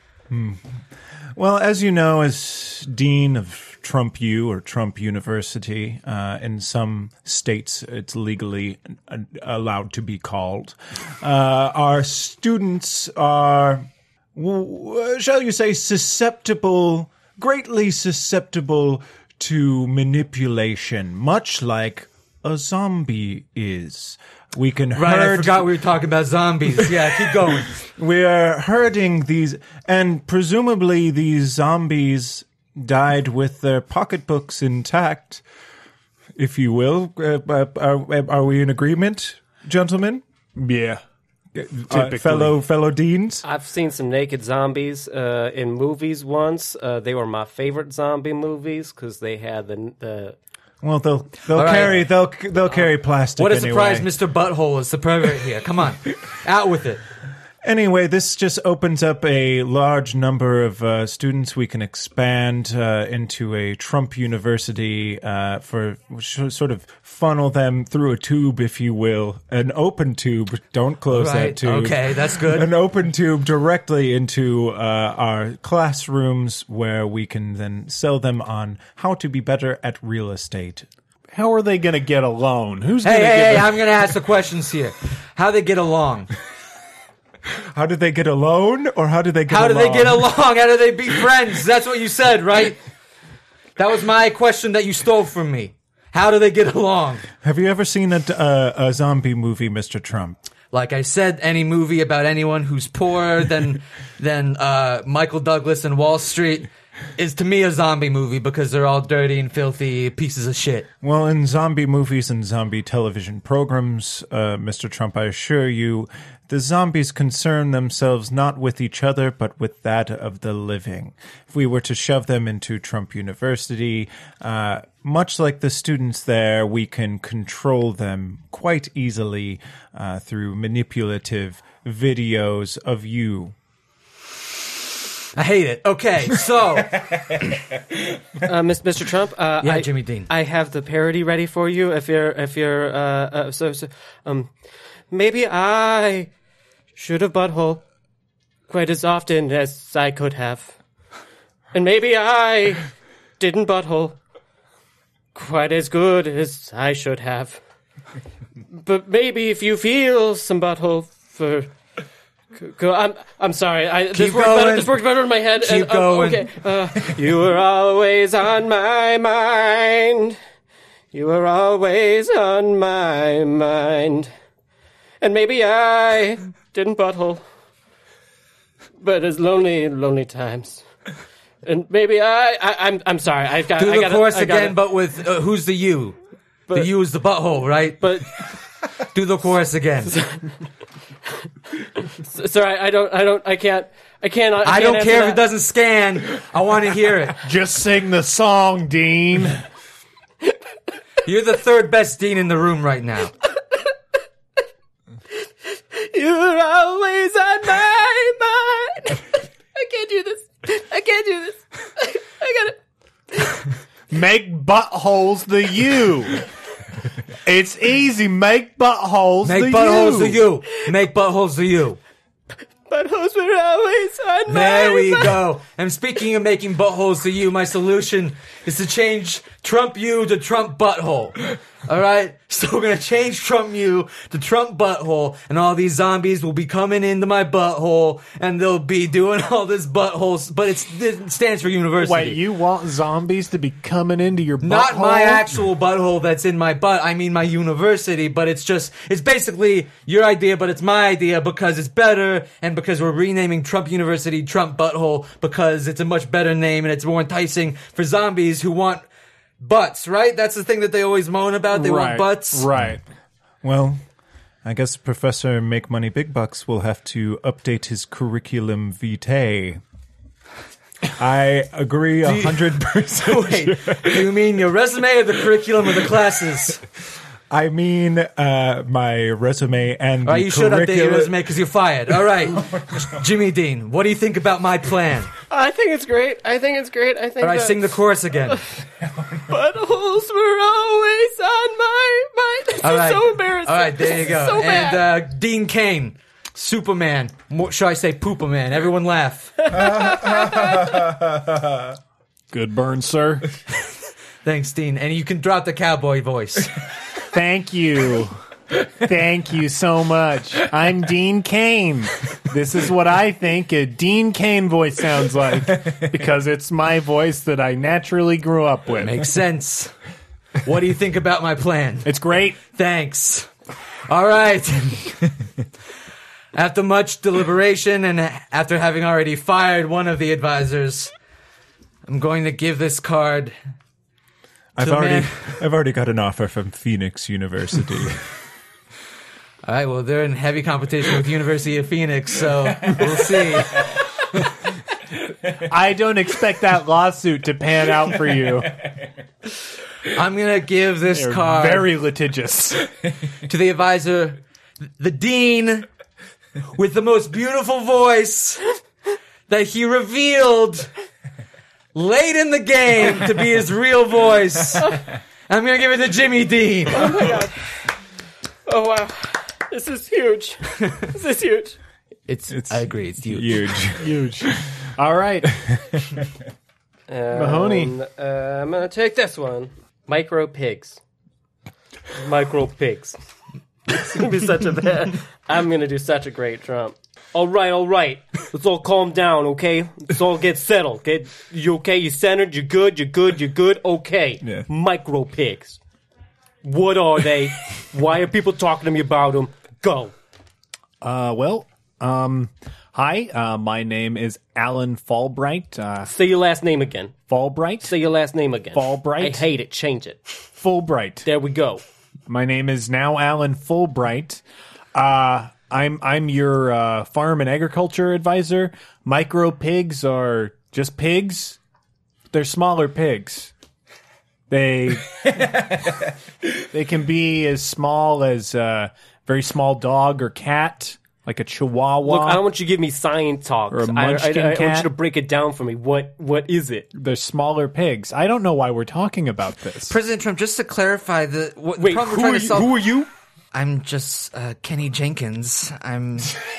Well, as you know, as Dean of Trump U or Trump University, uh, in some states it's legally uh, allowed to be called. Uh, our students are, w- shall you say, susceptible, greatly susceptible to manipulation, much like a zombie is. We can Right, I herd forgot we were talking about zombies. Yeah, keep going. we are herding these, and presumably these zombies died with their pocketbooks intact, if you will. Uh, uh, are, are we in agreement, gentlemen? Yeah. Uh, Typically. fellow fellow deans? I've seen some naked zombies uh, in movies once. Uh, they were my favorite zombie movies because they had the the. Well, they'll they'll All right. carry they'll they'll carry plastic. What a anyway. surprise, Mister Butthole is the pervert here. Come on, out with it. Anyway, this just opens up a large number of uh, students. We can expand uh, into a Trump University uh, for sh- sort of funnel them through a tube, if you will, an open tube. Don't close Right, that tube. okay, that's good. An open tube directly into uh, our classrooms, where we can then sell them on how to be better at real estate. How are they going to get a loan? Who's Hey, going to hey, give hey! them- I'm going to ask the questions here. How they get along? How did they get alone, or how did they get How do along? they get along? How do they be friends? That's what you said, right? That was my question that you stole from me. How do they get along? Have you ever seen a, a, a zombie movie, Mister Trump? Like I said, any movie about anyone who's poorer than than uh, Michael Douglas and Wall Street is to me a zombie movie because they're all dirty and filthy pieces of shit. Well, in zombie movies and zombie television programs, uh, Mister Trump, I assure you, the zombies concern themselves not with each other, but with that of the living. If we were to shove them into Trump University, uh, much like the students there, we can control them quite easily uh, through manipulative videos of you. I hate it. Okay, so Uh, Miss- Mister Trump, uh, Yeah, I, Jimmy Dean. I have the parody ready for you. If you're, if you're, uh, uh so, so, um, maybe I should have butthole quite as often as I could have, and maybe I didn't butthole quite as good as I should have. But maybe if you feel some butthole for. Go, I'm I'm sorry. I, this, Keep works better, going. this works better in my head. Keep and, uh, going. Okay. Uh, you were always on my mind. You were always on my mind. And maybe I didn't butthole, but it's lonely, lonely times. And maybe I, I I'm I'm sorry. I've got do I the gotta, chorus I gotta- again, but with uh, who's the you? the But- you is the butthole, right? but. Do the chorus again. Sorry, I don't, I don't, I can't, I can't. I, I can't don't answer care if that. it doesn't scan. I want to hear it. Just sing the song, Dean. You're the third best Dean in the room right now. You're always on my mind. I can't do this. I can't do this. I gotta. Make buttholes the you. It's easy. Make buttholes Make the buttholes you. to you. Make buttholes to you. Buttholes were always on my There we mind. go. And speaking of making buttholes to you, my solution is to change Trump you to Trump butthole. All right? So we're going to change Trump you to Trump butthole, and all these zombies will be coming into my butthole, and they'll be doing all this buttholes, but it's, it stands for university. Wait, you want zombies to be coming into your Not butthole? my actual butthole that's in my butt. I mean my university, but it's just, it's basically your idea, but it's my idea because it's better and because we're renaming Trump University Trump Butthole because it's a much better name and it's more enticing for zombies who want butts, right? That's the thing that they always moan about. They right, want butts. Right. Well, I guess Professor Make Money Big Bucks will have to update his curriculum vitae. I agree a hundred percent. Wait, do you mean your resume or the curriculum of the classes? I mean, uh, my resume and All the right, you should update your curricula- resume because you're fired. All right, Jimmy Dean, what do you think about my plan? I think it's great. I think it's great. I think. All right, that sing the chorus again. buttholes were always on my mind. This All is right. so embarrassing. All right, there This you is go. So and bad. uh, Dean Cain, Superman. More, should I say Poopaman? Everyone laugh. Good burn, sir. Thanks, Dean. And you can drop the cowboy voice. Thank you. Thank you so much. I'm Dean Cain. This is what I think a Dean Cain voice sounds like because it's my voice that I naturally grew up with. Makes sense. What do you think about my plan? It's great. Thanks. All right. After much deliberation and after having already fired one of the advisors, I'm going to give this card. I've the already, man- I've already got an offer from Phoenix University. All right, well, they're in heavy competition with University of Phoenix, so we'll see. I don't expect that lawsuit to pan out for you. I'm going to give this They're card very litigious. to the advisor, the dean, with the most beautiful voice that he revealed late in the game to be his real voice. I'm going to give it to Jimmy Dean. Oh my god. Oh wow. This is huge. This is huge. It's, It's I agree, it's huge. huge. Huge. All right. Mahoney. Um, uh, I'm gonna take this one. Micro pigs. Micro pigs. It's gonna be such a bad. I'm gonna do such a great Trump. All right, all right. Let's all calm down, okay? Let's all get settled. Okay, you okay? You centered. You're good. You're good. You're good. Okay. Yeah. Micro pigs. What are they? Why are people talking to me about them? Go. Uh, well, um, hi. Uh, my name is Alan Fulbright. Uh, Say your last name again. Fulbright. Say your last name again. Fulbright. I hate it. Change it. Fulbright. There we go. My name is now Alan Fulbright. Uh, I'm I'm your uh, farm and agriculture advisor. Micro pigs are just pigs. They're smaller pigs. They they can be as small as a very small dog or cat, like a chihuahua. Look, I don't want you to give me science talk. Or a I, I, munchkin I, I want cat. you to break it down for me. What What is it? They're smaller pigs. I don't know why we're talking about this. President Trump, just to clarify, the, what, the Wait, problem who we're are, trying to you, solve. who are you? I'm just uh, Kenny Jenkins. I'm.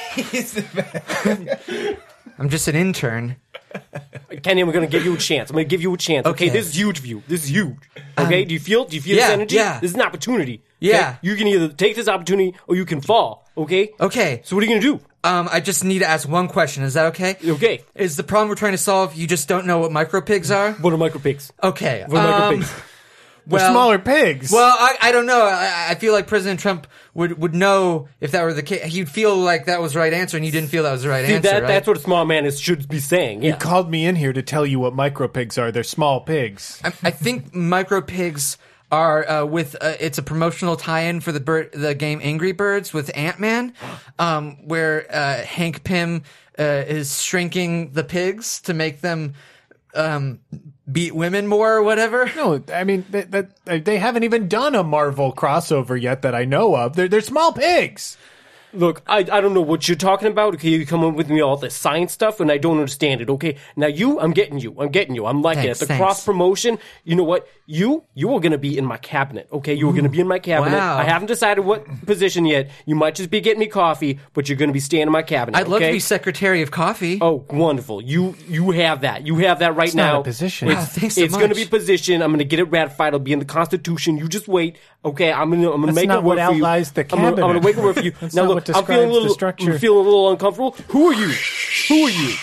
I'm just an intern. Kenny, I'm going to give you a chance. I'm going to give you a chance. Okay, Okay. this is huge for you. This is huge. Okay, do you feel? Do you feel yeah, this energy? yeah. This is an opportunity. okay? Yeah. You can either take this opportunity or you can fall. Okay. Okay. So what are you going to do? Um, I just need to ask one question. Is that okay? Okay. Is the problem we're trying to solve you just don't know what micro pigs are? What are micro pigs? Okay. What are micro um, pigs? They're well, smaller pigs. Well, I, I don't know. I, I feel like President Trump would, would know if that were the case. He'd feel like that was the right answer, and you didn't feel that was the right See, answer, that, right? That's what a smart man is, should be saying. You Yeah. called me in here to tell you what micro pigs are. They're small pigs. I, I think micro pigs are uh, with uh, it's a promotional tie-in for the bird, the game Angry Birds with Ant-Man, um, where uh, Hank Pym uh, is shrinking the pigs to make them um, beat women more or whatever. No, I mean they, that they haven't even done a Marvel crossover yet that I know of. They're they're small pigs. Look, I, I don't know what you're talking about. Okay, you come up with me all this science stuff, and I don't understand it. Okay, now you, I'm getting you. I'm getting you. I'm liking Thanks, it. The thanks. cross promotion. You know what? You, you are going to be in my cabinet. Okay, you are going to be in my cabinet. Wow. I haven't decided what position yet. You might just be getting me coffee, but you're going to be staying in my cabinet. I'd love okay? to be Secretary of Coffee. Oh, wonderful! You you have that. You have that right It's now. not a position. It's, Wow, thanks so it's going to much. be a position. I'm going to get it ratified. It'll be in the Constitution. You just wait. Okay, I'm going to I'm going to That's make not it work what for you. outlines the I'm gonna- I'm going cabinet. to make it work for you. That's now not look, what I'm feeling a describes the little structure. I'm feeling a little uncomfortable. Who are you? Who are you?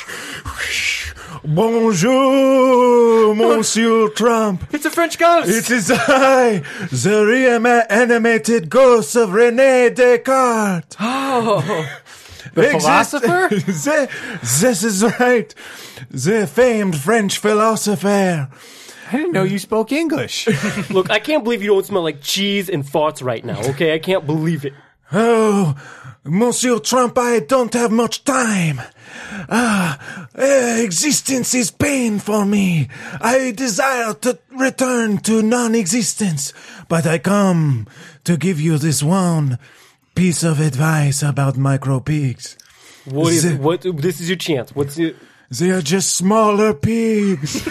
Bonjour, Monsieur Trump. It's a French ghost. It is I, the reanimated ghost of René Descartes. oh, The Exist- philosopher? the, this is right. The famed French philosopher. I didn't know you spoke English. Look, I can't believe you don't smell like cheese and farts right now. Okay, I can't believe it. Oh, Monsieur Trump, I don't have much time. Ah, eh, existence is pain for me. I desire to return to non-existence, but I come to give you this one piece of advice about micro pigs. What is The- what? This is your chance. What's it? They are just smaller pigs.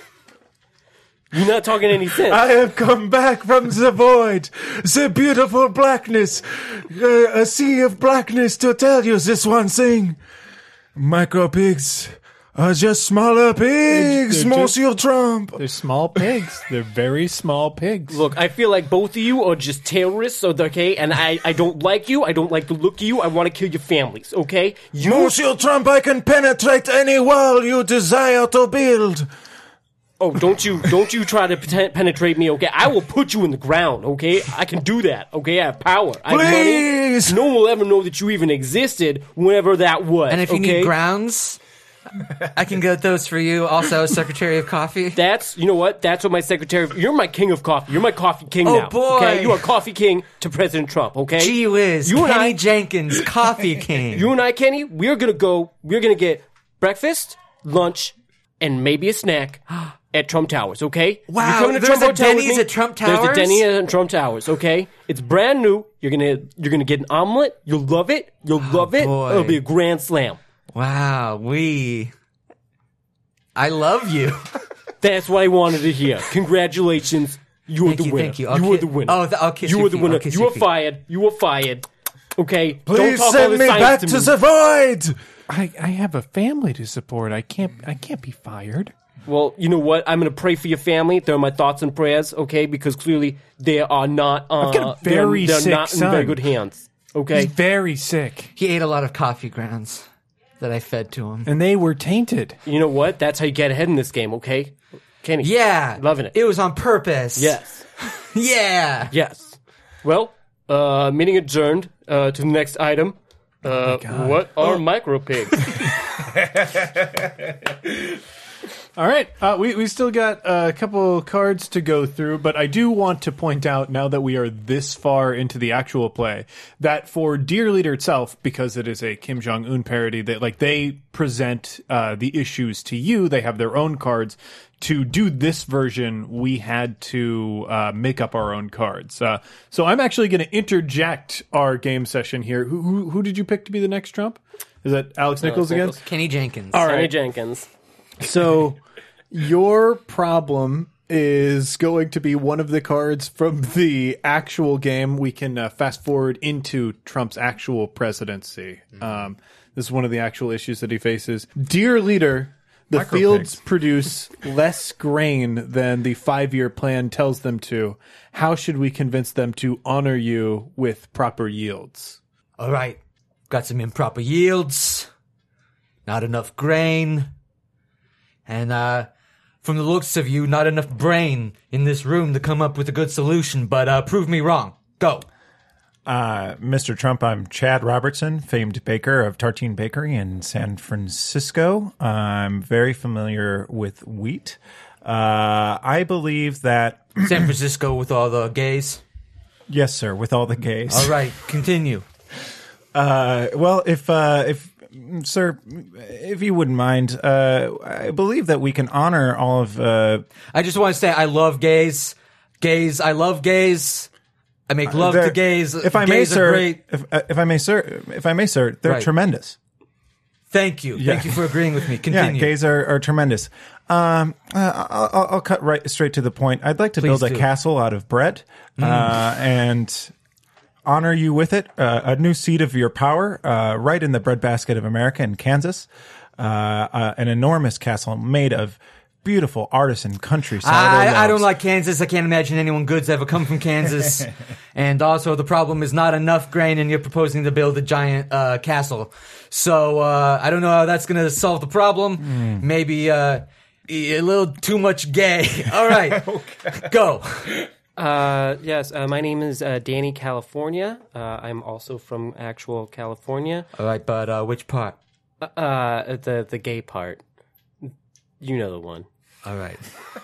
You're not talking any sense. I have come back from the void, the beautiful blackness, uh, a sea of blackness to tell you this one thing. Micro pigs are just smaller pigs, They're just- Monsieur Trump. They're small pigs. They're very small pigs. Look, I feel like both of you are just terrorists, okay? And I, I don't like you. I don't like the look of you. I want to kill your families, okay? You, Monsieur Trump, I can penetrate any wall you desire to build. oh, don't you, don't you try to pen- penetrate me, okay? I will put you in the ground, okay? I can do that, okay? I have power. I have Please. money. No one will ever know that you even existed, whenever that was. and if you okay? need grounds, I can get those for you. Also, as Secretary of Coffee. That's, you know what? That's what my secretary. You're my king of coffee. You're my coffee king Oh, now. boy. Okay, you are coffee king to President Trump. Okay. Gee whiz, You and Kenny I- Jenkins, Coffee King. You and I, Kenny, we're gonna go. We're gonna get breakfast, lunch, and maybe a snack at Trump Towers. Okay? Wow, You're coming to there's Trump a Hotel with Denny's me? at Trump There's a Towers? Denny's at Trump Towers. Okay? It's brand new. You're gonna you're gonna get an omelet. You'll love it. You'll love it. boy. It'll be a grand slam. Wow, we. I love you. That's what I wanted to hear. Congratulations. You were Thank the you, winner. thank you. I'll You were ki- the winner. Oh, th- I'll kiss You your were the feet. winner. I'll kiss You your were feet. fired. You were fired. Okay? Please Don't talk all send this me science back to to me. the void. I, I have a family to support. I can't I can't be fired. Well, you know what? I'm going to pray for your family. They're my thoughts and prayers, okay? Because clearly they are not. Uh, I've got a very they're, they're sick not son. in very good hands. Okay. He's very sick. He ate a lot of coffee grounds that I fed to him. And they were tainted. You know what? That's how you get ahead in this game, okay? Kenny. Yeah. Loving it. It was on purpose. Yes. Yeah. Yes. Well, uh, meeting adjourned uh, to the next item. Uh, what are micro pigs? All right, uh, we we still got a couple cards to go through, but I do want to point out now that we are this far into the actual play that for Dear Leader itself, because it is a Kim Jong Un parody, that like they present uh, the issues to you. They have their own cards. To do this version, we had to uh, make up our own cards. Uh, so I'm actually going to interject our game session here. Who, who who did you pick to be the next Trump? Is that Alex Nichols again? Nichols. Kenny Jenkins. All Sonny right. Jenkins. So your problem is going to be one of the cards from the actual game. We can uh, fast forward into Trump's actual presidency. Mm-hmm. Um, this is one of the actual issues that he faces. Dear Leader, the Micro fields pigs. produce less grain than the five-year plan tells them to. How should we convince them to honor you with proper yields? All right. Got some improper yields. Not enough grain. And, uh, from the looks of you, not enough brain in this room to come up with a good solution, but, uh, prove me wrong. Go. Uh, Mister Trump, I'm Chad Robertson, famed baker of Tartine Bakery in San Francisco. I'm very familiar with wheat. Uh, I believe that, San Francisco with all the gays. yes, sir, with all the gays. All right. Continue. Uh, well, if, uh, if, sir, if you wouldn't mind, uh, I believe that we can honor all of, uh, I just want to say I love gays. Gays. I love gays. I make love they're- to gays. If I gays may, are sir, great. if, uh, if I may, sir, if I may, sir, they're Right. tremendous. Thank you. Yeah. Thank you for agreeing with me. Yeah, Continue. gays are, are tremendous. Um, uh, I'll, I'll- I'll cut right straight to the point. I'd like to Please build a do. castle out of bread, uh, and honor you with it. Uh, a new seat of your power, uh, right in the breadbasket of America in Kansas. Uh, uh, an enormous castle made of beautiful artisan country sourdough I, I don't loaves. like Kansas. I can't imagine anyone good's ever come from Kansas. And also, the problem is not enough grain, and you're proposing to build a giant uh, castle. So uh, I don't know how that's going to solve the problem. Mm. Maybe uh, a little too much gay. All right, go. Uh, yes, uh, my name is uh, Danny California. Uh, I'm also from actual California. All right, but uh, which part? Uh, the the gay part. You know the one. All right,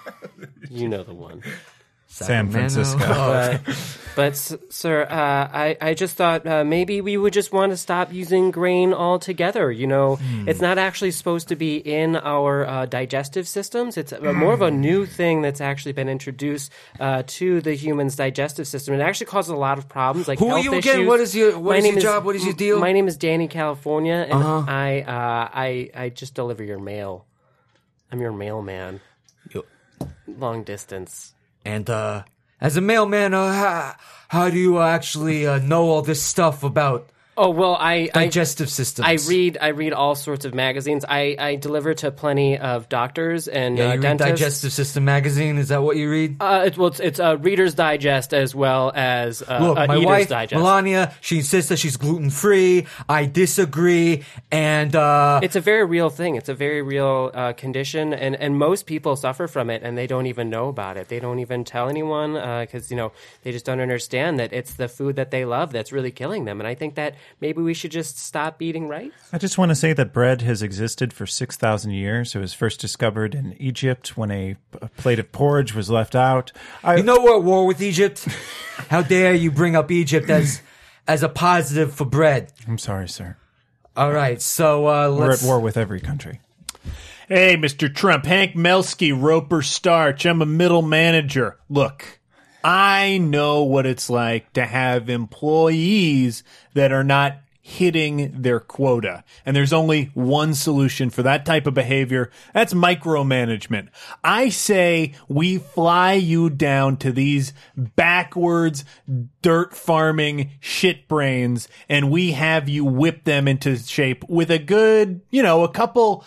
You know the one. San Francisco. Oh, But, but s- sir, uh, I, I just thought uh, maybe we would just want to stop using grain altogether. You know, it's not actually supposed to be in our uh, digestive systems. It's a, more of a new thing that's actually been introduced uh, to the human's digestive system. It actually causes a lot of problems, like Who are health you again? issues. What is your- what My is name your job? What is your deal? My name is Danny California, and Uh-huh. I, uh, I I just deliver your mail. I'm your mailman. You- Long distance. And uh, as a mailman, uh, how, how do you actually uh, know all this stuff about Oh well, I I digestive systems? I read I read all sorts of magazines. I, I deliver to plenty of doctors and Yeah, uh, you read dentists. Digestive System magazine. Is that what you read? Uh, it's well, it's, it's uh, Reader's Digest as well as uh, Look, uh, my Eater's wife, Digest. Melania, she insists that she's gluten free. I disagree, and uh, It's a very real thing. It's a very real uh, condition, and, and most people suffer from it, and they don't even know about it. They don't even tell anyone because you know they just don't understand that it's the food that they love that's really killing them. And I think that maybe we should just stop eating rice. I just want to say that bread has existed for six thousand years. It was first discovered in Egypt when a, a plate of porridge was left out. I, you know we're at war with Egypt. How dare you bring up Egypt as as a positive for bread? I'm sorry, sir. All right, so uh, We're let's. at war with every country. Hey, Mister Trump, Hank Melsky, Roper Starch. I'm a middle manager. Look, I know what it's like to have employees that are not hitting their quota. And there's only one solution for that type of behavior. That's micromanagement. I say we fly you down to these backwards dirt farming shit brains and we have you whip them into shape with a good, you know, a couple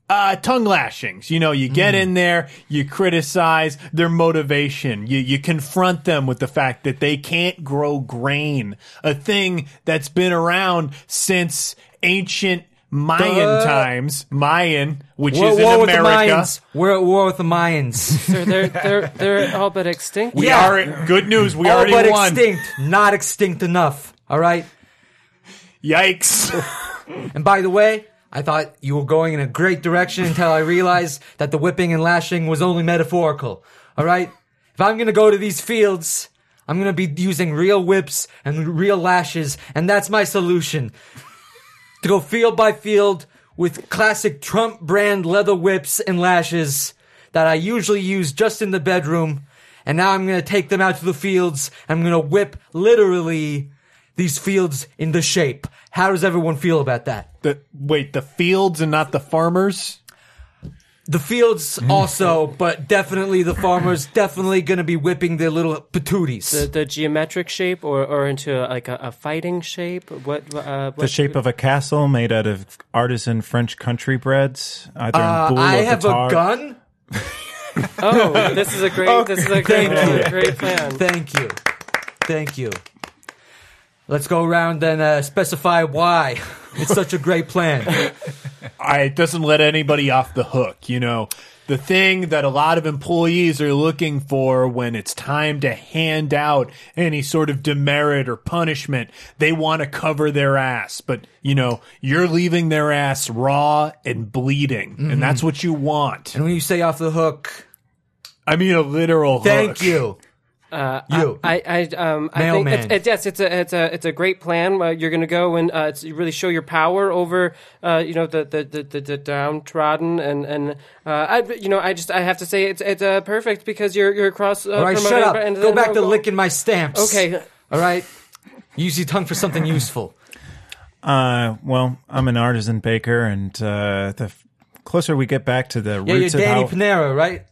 Uh, tongue lashings. You know, you get in there, you criticize their motivation. You you confront them with the fact that they can't grow grain, a thing that's been around since ancient Mayan Duh. times. Mayan, which We're is at war in with the America. Mayans. We're at war with the Mayans. Sir, they're they're they're all but extinct. We Yeah. are good news. We All already but won. extinct. Not extinct enough. All right? Yikes. And by the way, I thought you were going in a great direction until I realized that the whipping and lashing was only metaphorical. All right? If I'm going to go to these fields, I'm going to be using real whips and real lashes, and that's my solution. To go field by field with classic Trump brand leather whips and lashes that I usually use just in the bedroom, and now I'm going to take them out to the fields. I'm going to whip literally these fields into shape. How does everyone feel about that? The, wait, the fields and not the farmers? The fields also, but definitely the farmers definitely going to be whipping their little patooties. The, the geometric shape, or, or into like a, a fighting shape. What, uh, what The shape of a castle made out of artisan French country breads, either Uh, in bull I or have guitar. a gun. Oh, this is a great. This is a great, Thank you. great plan. Thank you. Thank you. Let's go around and uh, specify why it's such a great plan. I, it doesn't let anybody off the hook, you know. The thing that a lot of employees are looking for when it's time to hand out any sort of demerit or punishment, they want to cover their ass. But, you know, you're leaving their ass raw and bleeding, Mm-hmm. and that's what you want. And when you say off the hook, I mean a literal thank hook. you. Uh, You. I, I, um, I think Mailman. it's, it's, yes, it's a, it's a, it's a great plan. Uh, you're going to go and uh, it's, you really show your power over, uh, you know, the, the, the, the, the downtrodden, and and uh, I, you know, I just I have to say it's it's uh, perfect because you're you're cross. Uh, All right, shut up. Go back to licking my stamps. Okay. All right. Use your tongue for something useful. Uh, well, I'm an artisan baker, and uh, the f- closer we get back to the Yeah, you're roots of Danny how Panera, right?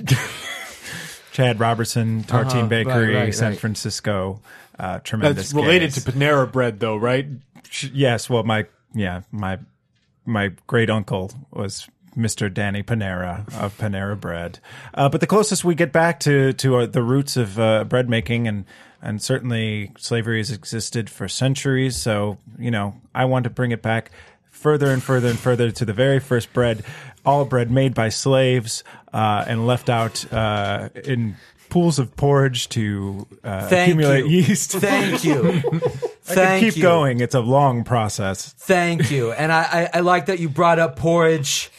Chad Robertson, Tartine Uh-huh, right, Bakery, right, San right. Francisco, uh, tremendous. That's related guys. to Panera Bread, though, right? Yes, well, my yeah, my my great uncle was Mister Danny Panera of Panera Bread. Uh, but the closest we get back to to uh, the roots of uh, bread making, and and certainly slavery has existed for centuries. So you know, I want to bring it back further and further and further to the very first bread, all bread made by slaves uh, and left out uh, in pools of porridge to uh, Thank accumulate you. yeast. Thank you. I could Thank keep you. going. It's a long process. Thank you. And I, I, I like that you brought up porridge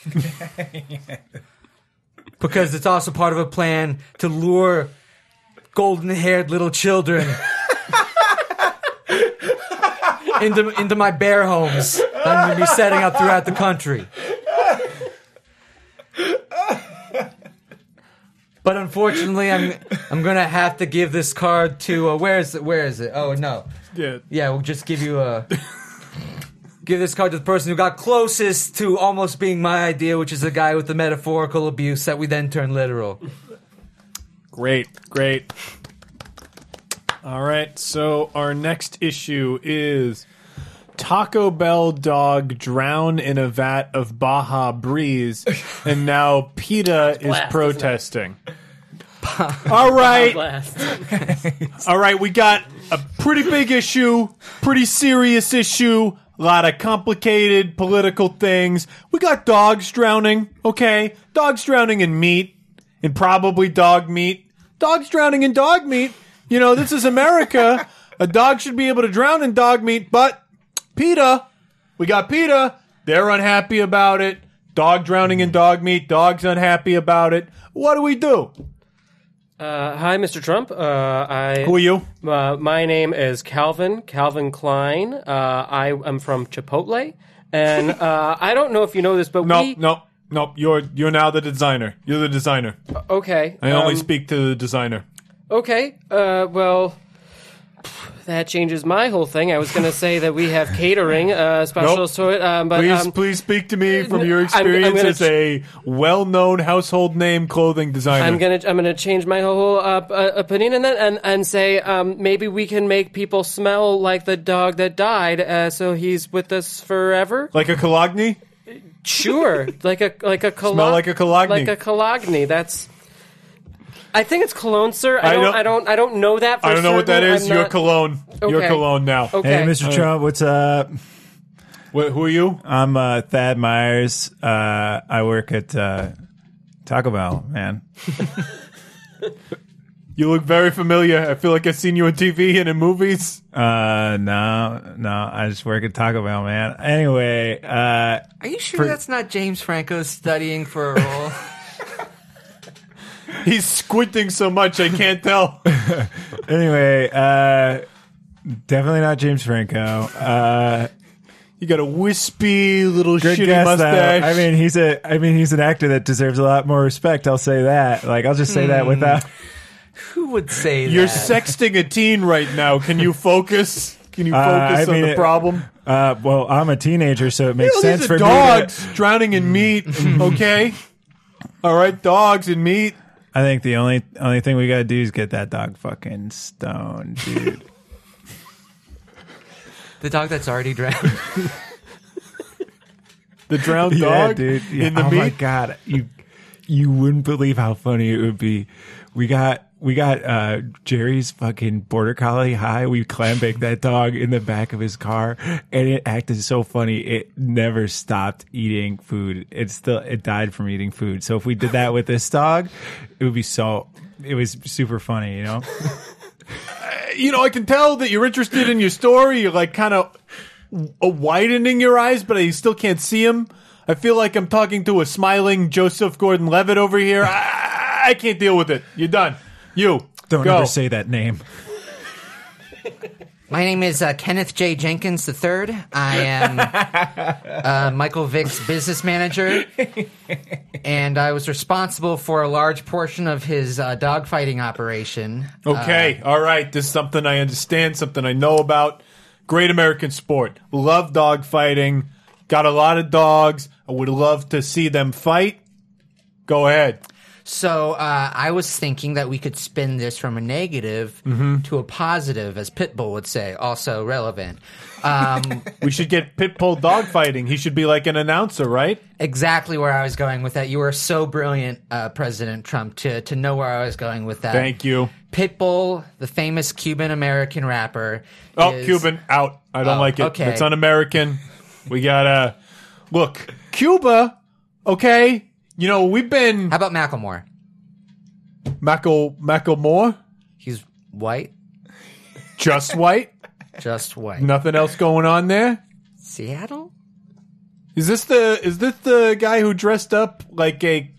because it's also part of a plan to lure golden-haired little children into into my bear homes that I'm going to be setting up throughout the country. But unfortunately, I'm I'm going to have to give this card to uh, where is it? Where is it? Oh no. Yeah. Yeah, we'll just give you a give this card to the person who got closest to almost being my idea, which is the guy with the metaphorical abuse that we then turn literal. Great, great. All right, so our next issue is Taco Bell dog drown in a vat of Baja Breeze, and now PETA is blast, protesting. All right, Blast. all right, we got a pretty big issue, pretty serious issue, a lot of complicated political things. We got dogs drowning, okay? Dogs drowning in meat, and probably dog meat. Dogs drowning in dog meat. You know, this is America. A dog should be able to drown in dog meat, but PETA, we got PETA. They're unhappy about it. Dog drowning in dog meat. Dog's unhappy about it. What do we do? Uh, hi, Mister Trump. Uh, I. Who are you? Uh, my name is Calvin, Calvin Klein. Uh, I am from Chipotle. And uh, I don't know if you know this, but No, we... no, no. You're you're now the designer. You're the designer. Okay. I only um, speak to the designer. Okay. Uh, well, that changes my whole thing. I was going to say that we have catering uh, special Nope. to it, um, but Please, um, please speak to me from n- your I'm- I'm experience gonna as a well-known household name clothing designer. I'm gonna I'm gonna change my whole uh, p- uh, opinion on that and and say um, maybe we can make people smell like the dog that died, uh, so he's with us forever. like a Cologne? Sure, like a like a colo- Smell like a cologne. like a cologne. That's. I think it's cologne, sir. I I don't. don't- I don't. I don't know that. For I don't know what that certain. is. I'm You're not- cologne. You're Okay. cologne now. Okay. Hey, Mister Trump, what's up? Wh- who are you? I'm uh, Thad Myers. Uh, I work at uh, Taco Bell, man. You look very familiar. I feel like I've seen you on T V and in movies. Uh, no, no, I just work at Taco Bell, man. Anyway, uh, Are you sure that's not James Franco studying for a role? He's squinting so much I can't tell. anyway, uh, definitely not James Franco. Uh, You got a wispy little good shitty guess, mustache. though. I mean, he's a, I mean, he's an actor that deserves a lot more respect. I'll say that. Like, I'll just say that without. Who would say You're that? sexting a teen right now. Can you focus? Can you Uh, focus I mean, on the it- problem? Uh, well, I'm a teenager, so it makes You know, sense these for are me. dogs To, drowning in meat. Okay, all right, dogs and meat. I think the only only thing we gotta do is get that dog fucking stoned, dude. The dog that's already drowned. The drowned yeah, dog dude. Yeah. in the oh meat. my god, you you wouldn't believe how funny it would be. We got we got uh, Jerry's fucking border collie high. We clam baked that dog in the back of his car, and it acted so funny. It never stopped eating food. It still it died from eating food. So if we did that with this dog, it would be so. It was super funny, you know. You know, I can tell that you're interested in your story. You're like kind of widening your eyes, but I still can't see him. I feel like I'm talking to a smiling Joseph Gordon-Levitt over here. I, I can't deal with it. You're done. You Don't go. ever say that name. My name is uh, Kenneth J. Jenkins the third. I am uh, Michael Vick's business manager, and I was responsible for a large portion of his uh, dogfighting operation. Okay, all right. This is something I understand, something I know about. Great American sport. Love dog fighting. Got a lot of dogs. I would love to see them fight. Go ahead. So uh, I was thinking that we could spin this from a negative to a positive, as Pitbull would say, also relevant. Um, We should get Pitbull dog fighting. He should be like an announcer, right? exactly where I was going with that. You were so brilliant, uh, President Trump, to to know where I was going with that. Thank you. Pitbull, the famous Cuban-American rapper. Oh, is- Cuban, out. I don't Oh, like it. okay. It's un-American. We gotta... Look, Cuba, okay? You know, we've been... How about Macklemore? Mackle, Macklemore, He's white, just white. just white. Nothing else going on there. Seattle? Is this the is this the guy who dressed up like a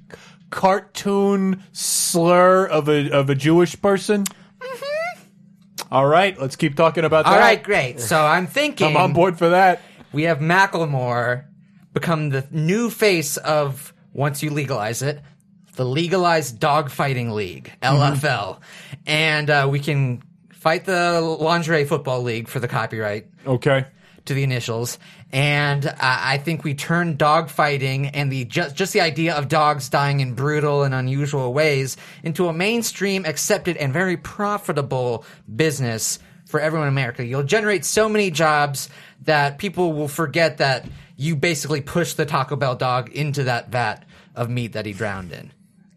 cartoon slur of a of a Jewish person? Mm-hmm. All right, let's keep talking about that. All right, great. So I'm thinking I'm on board for that. we have Macklemore become the new face of, once you legalize it, the Legalized Dogfighting League, L F L. And uh, we can fight the Lingerie Football League for the copyright Okay. to the initials. And uh, I think we turn dogfighting and the just, just the idea of dogs dying in brutal and unusual ways into a mainstream, accepted, and very profitable business for everyone in America. You'll generate so many jobs that people will forget that you basically pushed the Taco Bell dog into that vat of meat that he drowned in.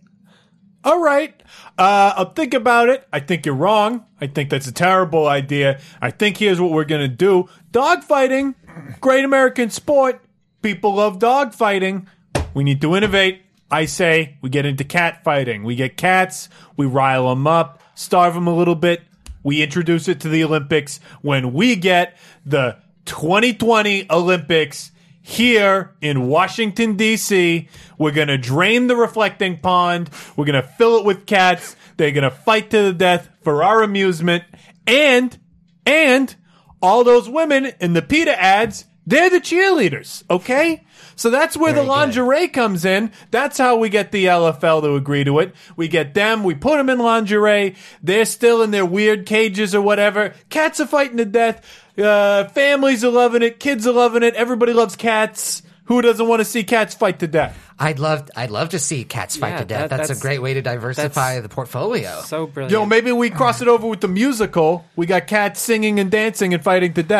All right. Uh, I'll think about it. I think you're wrong. I think that's a terrible idea. I think here's what we're going to do. Dog fighting, great American sport. People love dog fighting. We need to innovate. I say we get into cat fighting. We get cats. We rile them up, starve them a little bit. We introduce it to the Olympics. When we get the twenty twenty Olympics here in Washington, D C, we're going to drain the reflecting pond. We're going to fill it with cats. They're going to fight to the death for our amusement. And, and all those women in the PETA ads, they're the cheerleaders, okay? So that's where Very the lingerie comes in. That's how we get the L F L to agree to it. We get them, we put them in lingerie. They're still in their weird cages or whatever. Cats are fighting to death. Uh, families are loving it. Kids are loving it. Everybody loves cats. Who doesn't want to see cats fight to death? I'd love, I'd love to see cats fight Yeah, to death. that- that's, that's- a great way to diversify that's- the portfolio. So brilliant. Yo, maybe we cross it over with the musical. We got cats singing and dancing and fighting to death.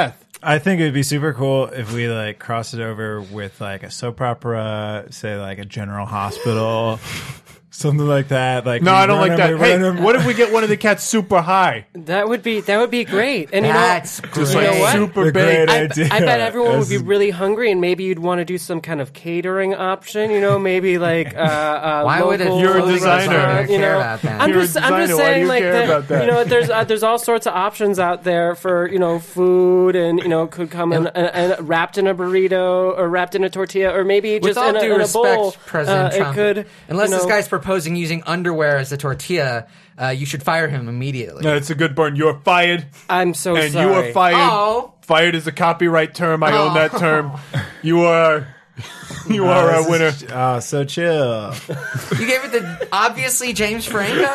I think it'd be super cool if we like cross it over with like a soap opera, say like a General Hospital, something like that. Like No, we I don't run like them, that. we Hey, run them- what if we get one of the cats super high? That would be that would be great. And you know, That's Just great. like know what? super A big. great I, idea. I bet everyone would be This- really hungry, and maybe you'd want to do some kind of catering option. You know, maybe like uh, uh, Why would a local, You're a clothing designer. You care know, about that? I'm You're a just I'm just designer. Why do saying you like care that, about that? you know, there's uh, there's all sorts of options out there for you know food, and you know could come in and, and wrapped in a burrito or wrapped in a tortilla, or maybe With just all in a, due in a respect, bowl. President uh, Trump, it could, unless you know, this guy's proposing using underwear as a tortilla, uh, you should fire him immediately. No, it's a good burn. You're fired, I'm so and sorry. you are fired. Oh. Fired is a copyright term. I own that term. You are, you Oh, are this a winner. is- Oh, so chill. You gave it the obviously James Franco.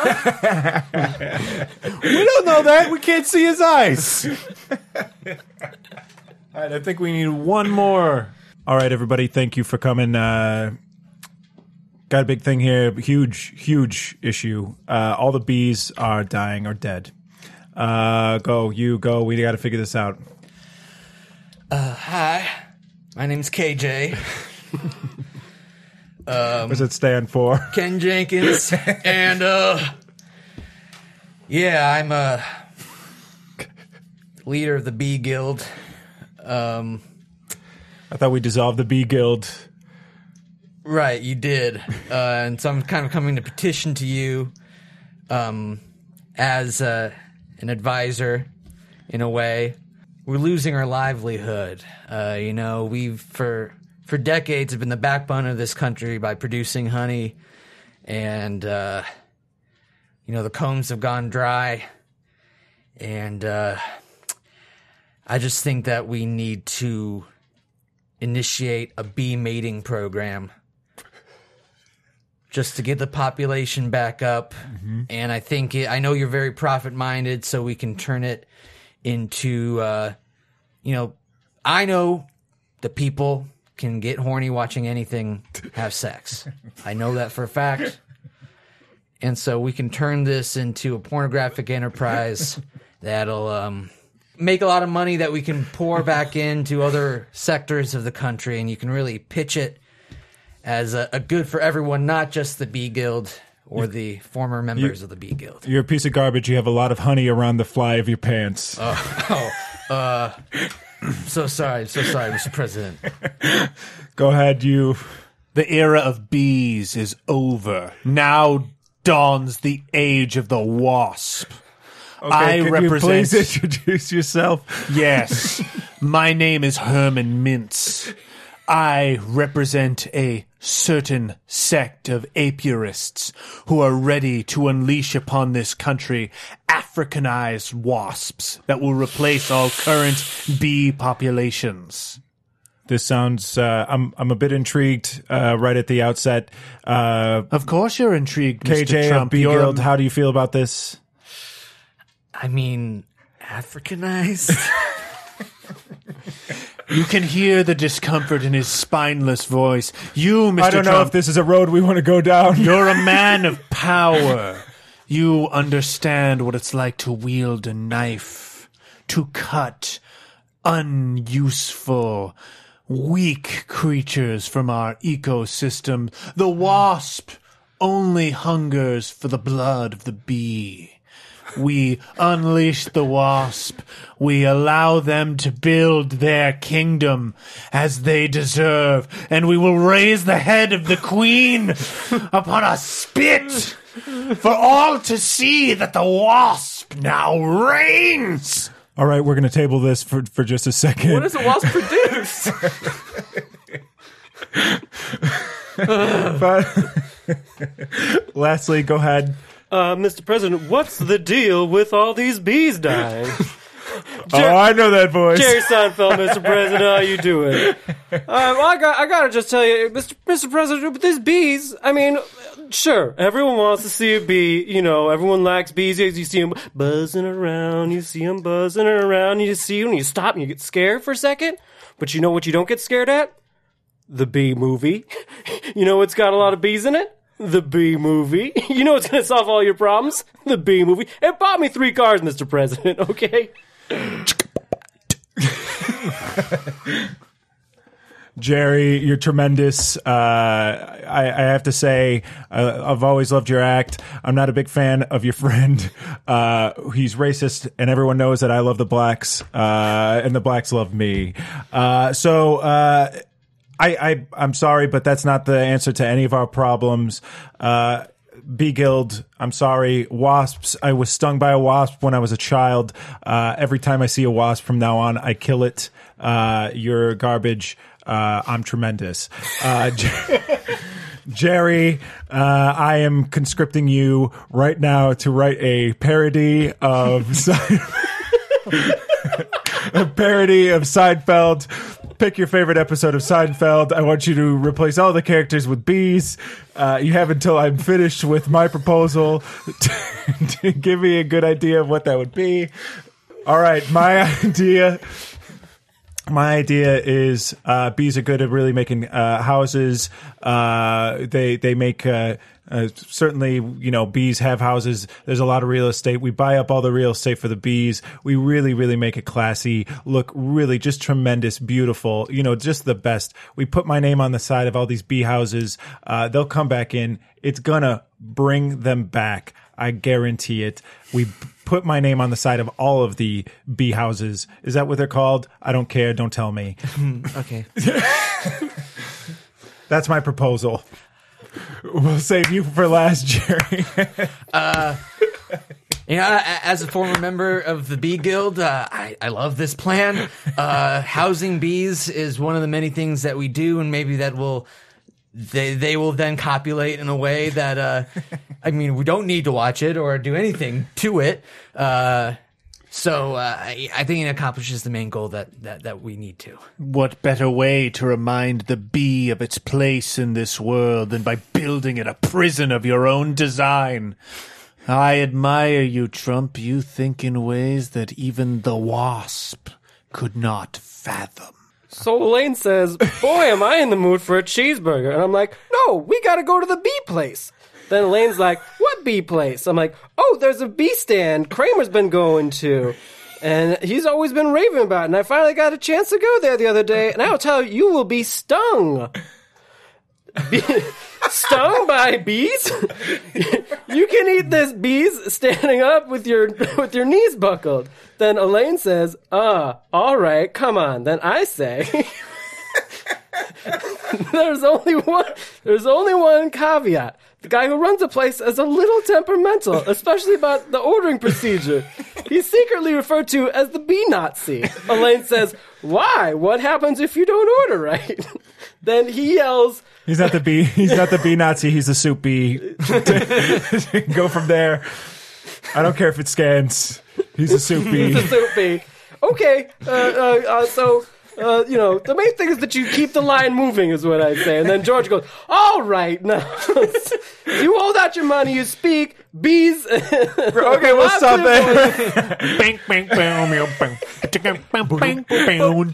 We don't know that. We can't see his eyes. All right, I think we need one more. All right, everybody, thank you for coming. Uh, got a big thing here. Huge, huge issue. Uh, all the bees are dying or dead. Uh, go, you go. We got to figure this out. Hi, my name's K J. What does it stand for? Ken Jenkins, and uh, yeah, I'm a leader of the Bee Guild. Um, I thought we dissolved the bee guild. right, you did, uh, and so I'm kind of coming to petition to you, um, as uh, an advisor, in a way. We're losing our livelihood. Uh, you know, we've for for decades have been the backbone of this country by producing honey, and uh, you know the combs have gone dry, and uh, I just think that we need to initiate a bee mating program just to get the population back up. And I think it, I know you're very profit minded, so we can turn it into, uh, you know, I know the people can get horny watching anything have sex. I know that for a fact. And so we can turn this into a pornographic enterprise that'll um, make a lot of money that we can pour back into other sectors of the country, and you can really pitch it as a, a good for everyone, not just the Bee Guild or the former members of the Bee Guild. You're a piece of garbage. You have a lot of honey around the fly of your pants. Oh, uh, so sorry, so sorry, Mister President. Go ahead, you. The era of bees is over. Now dawns the age of the wasp. I could represent. you please introduce yourself? Yes, my name is Herman Mintz. I represent a certain sect of apiarists who are ready to unleash upon this country Africanized wasps that will replace all current bee populations. This sounds. Uh, I'm. I'm a bit intrigued. Uh, right at the outset. Uh, Of course, you're intrigued, K Mister J of Trump. Bee You're- Guild. How do you feel about this? I mean, Africanized? You can hear the discomfort in his spineless voice. You, Mister I don't know Trump, if this is a road we want to go down. you're a man of power. You understand what it's like to wield a knife, to cut unuseful, weak creatures from our ecosystem. The wasp only hungers for the blood of the bee. We unleash the wasp. We allow them to build their kingdom as they deserve. And we will raise the head of the queen upon a spit for all to see that the wasp now reigns. All right, we're going to table this for, for just a second. What does a wasp produce? But lastly, go ahead. Uh, Mister President, what's the deal with all these bees dying? Oh, I know that voice. Jerry Seinfeld, Mister President, how you doing? Um, I got, I gotta just tell you, Mister Mister President, with these bees, I mean, sure, everyone wants to see a bee. You know, everyone likes bees. You see them buzzing around. You see them buzzing around. You see them, and you stop, and you get scared for a second. But you know what you don't get scared at? The Bee Movie. You know what's got a lot of bees in it? The Bee Movie. You know what's going to solve all your problems? The Bee Movie. It bought me three cars, Mister President, okay? Jerry, you're tremendous. Uh, I, I have to say, uh, I've always loved your act. I'm not a big fan of your friend. Uh, he's racist, and everyone knows that I love the blacks, uh, and the blacks love me. Uh, so, uh, I, I, I'm sorry, but that's not the answer to any of our problems. Uh, B Guild, I'm sorry. Wasps, I was stung by a wasp when I was a child. Uh, every time I see a wasp from now on, I kill it. Uh, you're garbage. Uh, I'm tremendous. Uh, Jerry, uh, I am conscripting you right now to write a parody of a parody of Seinfeld. Pick your favorite episode of Seinfeld. I want you to replace all the characters with bees. Uh, you have until I'm finished with my proposal to, to give me a good idea of what that would be. All right, my idea... My idea is uh, bees are good at really making uh, houses. Uh, they they make uh, uh, certainly, you know, bees have houses. There's a lot of real estate. We buy up all the real estate for the bees. We really, really make it classy, look really just tremendous, beautiful, you know, just the best. We put my name on the side of all these bee houses. Uh, they'll come back in. It's gonna bring them back. I guarantee it. We put my name on the side of all of the bee houses. Is that what they're called? I don't care. Don't tell me. Okay. That's my proposal. We'll save you for last, Jerry. uh, you know, as a former member of the Bee Guild, uh, I, I love this plan. Uh, housing bees is one of the many things that we do, and maybe that will... They they will then copulate in a way that, uh, I mean, we don't need to watch it or do anything to it. Uh, so uh, I, I think it accomplishes the main goal that, that, that we need to. What better way to remind the bee of its place in this world than by building it a prison of your own design? I admire you, Trump. You think in ways that even the wasp could not fathom. So Elaine says, boy, am I in the mood for a cheeseburger. And I'm like, no, we got to go to the bee place. Then Elaine's like, what bee place? I'm like, oh, there's a bee stand Kramer's been going to. And he's always been raving about it. And I finally got a chance to go there the other day. And I'll tell you, you will be stung. Be- stung by bees? You can eat this bees standing up with your with your knees buckled. Then Elaine says, ah, all right, come on. Then I say, there's only one there's only one caveat. The guy who runs the place is a little temperamental, especially about the ordering procedure. He's secretly referred to as the bee Nazi. Elaine says, why? What happens if you don't order right? Then he yells, He's not the bee. He's not the bee Nazi. He's the soup bee. Go from there. I don't care if it scans. He's a soup bee. He's a soup bee. Okay. Uh, uh, uh, so, uh, you know, the main thing is that you keep the line moving, is what I say. And then George goes, "All right, now you hold out your money. You speak. Bees." Okay, we'll stop there. Bang, bang, bang, bang, bang, bang, bang, bang.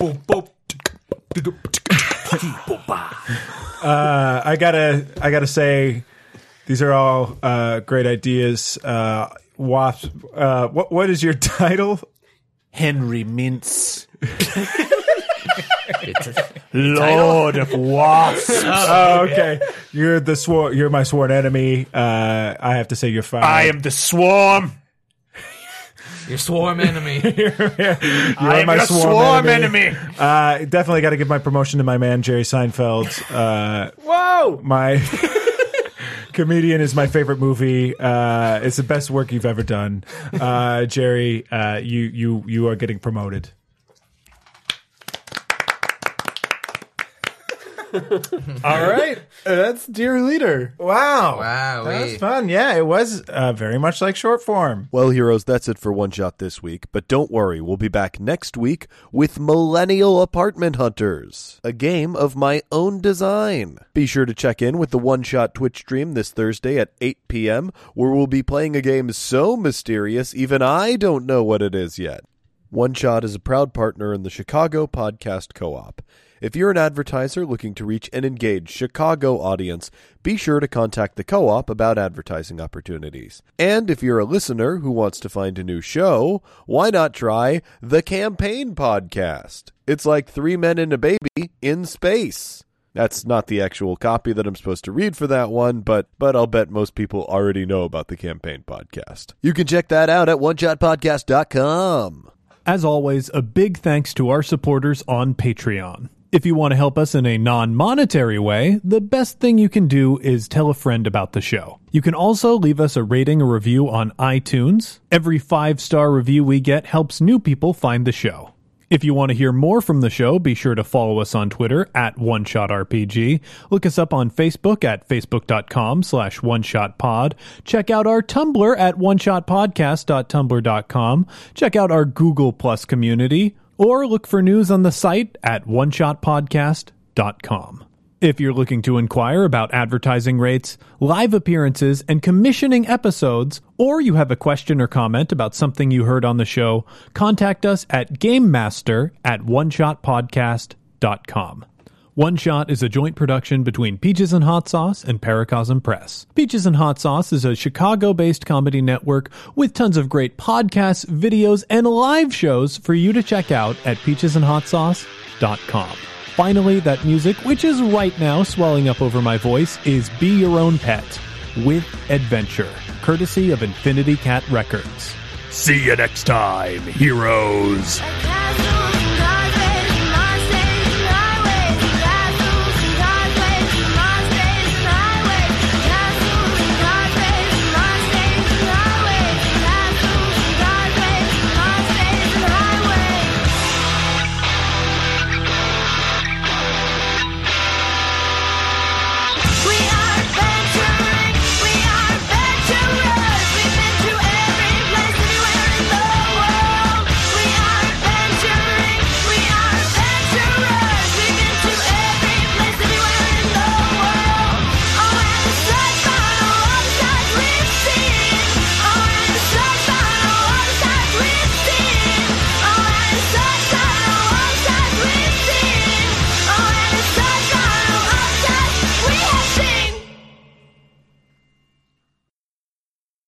Uh, I gotta, I gotta say, these are all uh, great ideas. Uh, wasp. Uh, what, what is your title? Henry Mintz. Lord of Wasps. Oh, okay. You're the swor- You're my sworn enemy. Uh, I have to say you're fired. I am the swarm. Your swarm enemy. you're, you're I am my your swarm, swarm enemy. enemy. Uh, definitely got to give my promotion to my man Jerry Seinfeld. Uh, Whoa! my Comedian is my favorite movie. Uh, it's the best work you've ever done, uh, Jerry. Uh, you you you are getting promoted. All right. Uh, that's Dear Leader. Wow, Wow, that was we- fun. Yeah, it was uh, very much like short form. Well, heroes, that's it for One Shot this week. But don't worry, we'll be back next week with Millennial Apartment Hunters, a game of my own design. Be sure to check in with the One Shot Twitch stream this Thursday at eight p.m., where we'll be playing a game so mysterious even I don't know what it is yet. One Shot is a proud partner in the Chicago Podcast Co-op. If you're an advertiser looking to reach an engaged Chicago audience, be sure to contact the Co-op about advertising opportunities. And if you're a listener who wants to find a new show, why not try the Campaign Podcast? It's like three men and a baby in space. That's not the actual copy that I'm supposed to read for that one, but but I'll bet most people already know about the Campaign Podcast. You can check that out at one shot podcast dot com. As always, a big thanks to our supporters on Patreon. If you want to help us in a non-monetary way, the best thing you can do is tell a friend about the show. You can also leave us a rating or review on iTunes. Every five-star review we get helps new people find the show. If you want to hear more from the show, be sure to follow us on Twitter at OneShotRPG. Look us up on Facebook at facebook.com slash OneShotPod. Check out our Tumblr at one shot podcast dot tumblr dot com. Check out our Google Plus community, or look for news on the site at one shot podcast dot com. If you're looking to inquire about advertising rates, live appearances, and commissioning episodes, or you have a question or comment about something you heard on the show, contact us at gamemaster at one shot podcast dot com. One Shot is a joint production between Peaches and Hot Sauce and Paracosm Press. Peaches and Hot Sauce is a Chicago-based comedy network with tons of great podcasts, videos, and live shows for you to check out at peaches and hot sauce dot com. Finally, that music, which is right now swelling up over my voice, is Be Your Own Pet with Adventure, courtesy of Infinity Cat Records. See you next time, heroes. A cat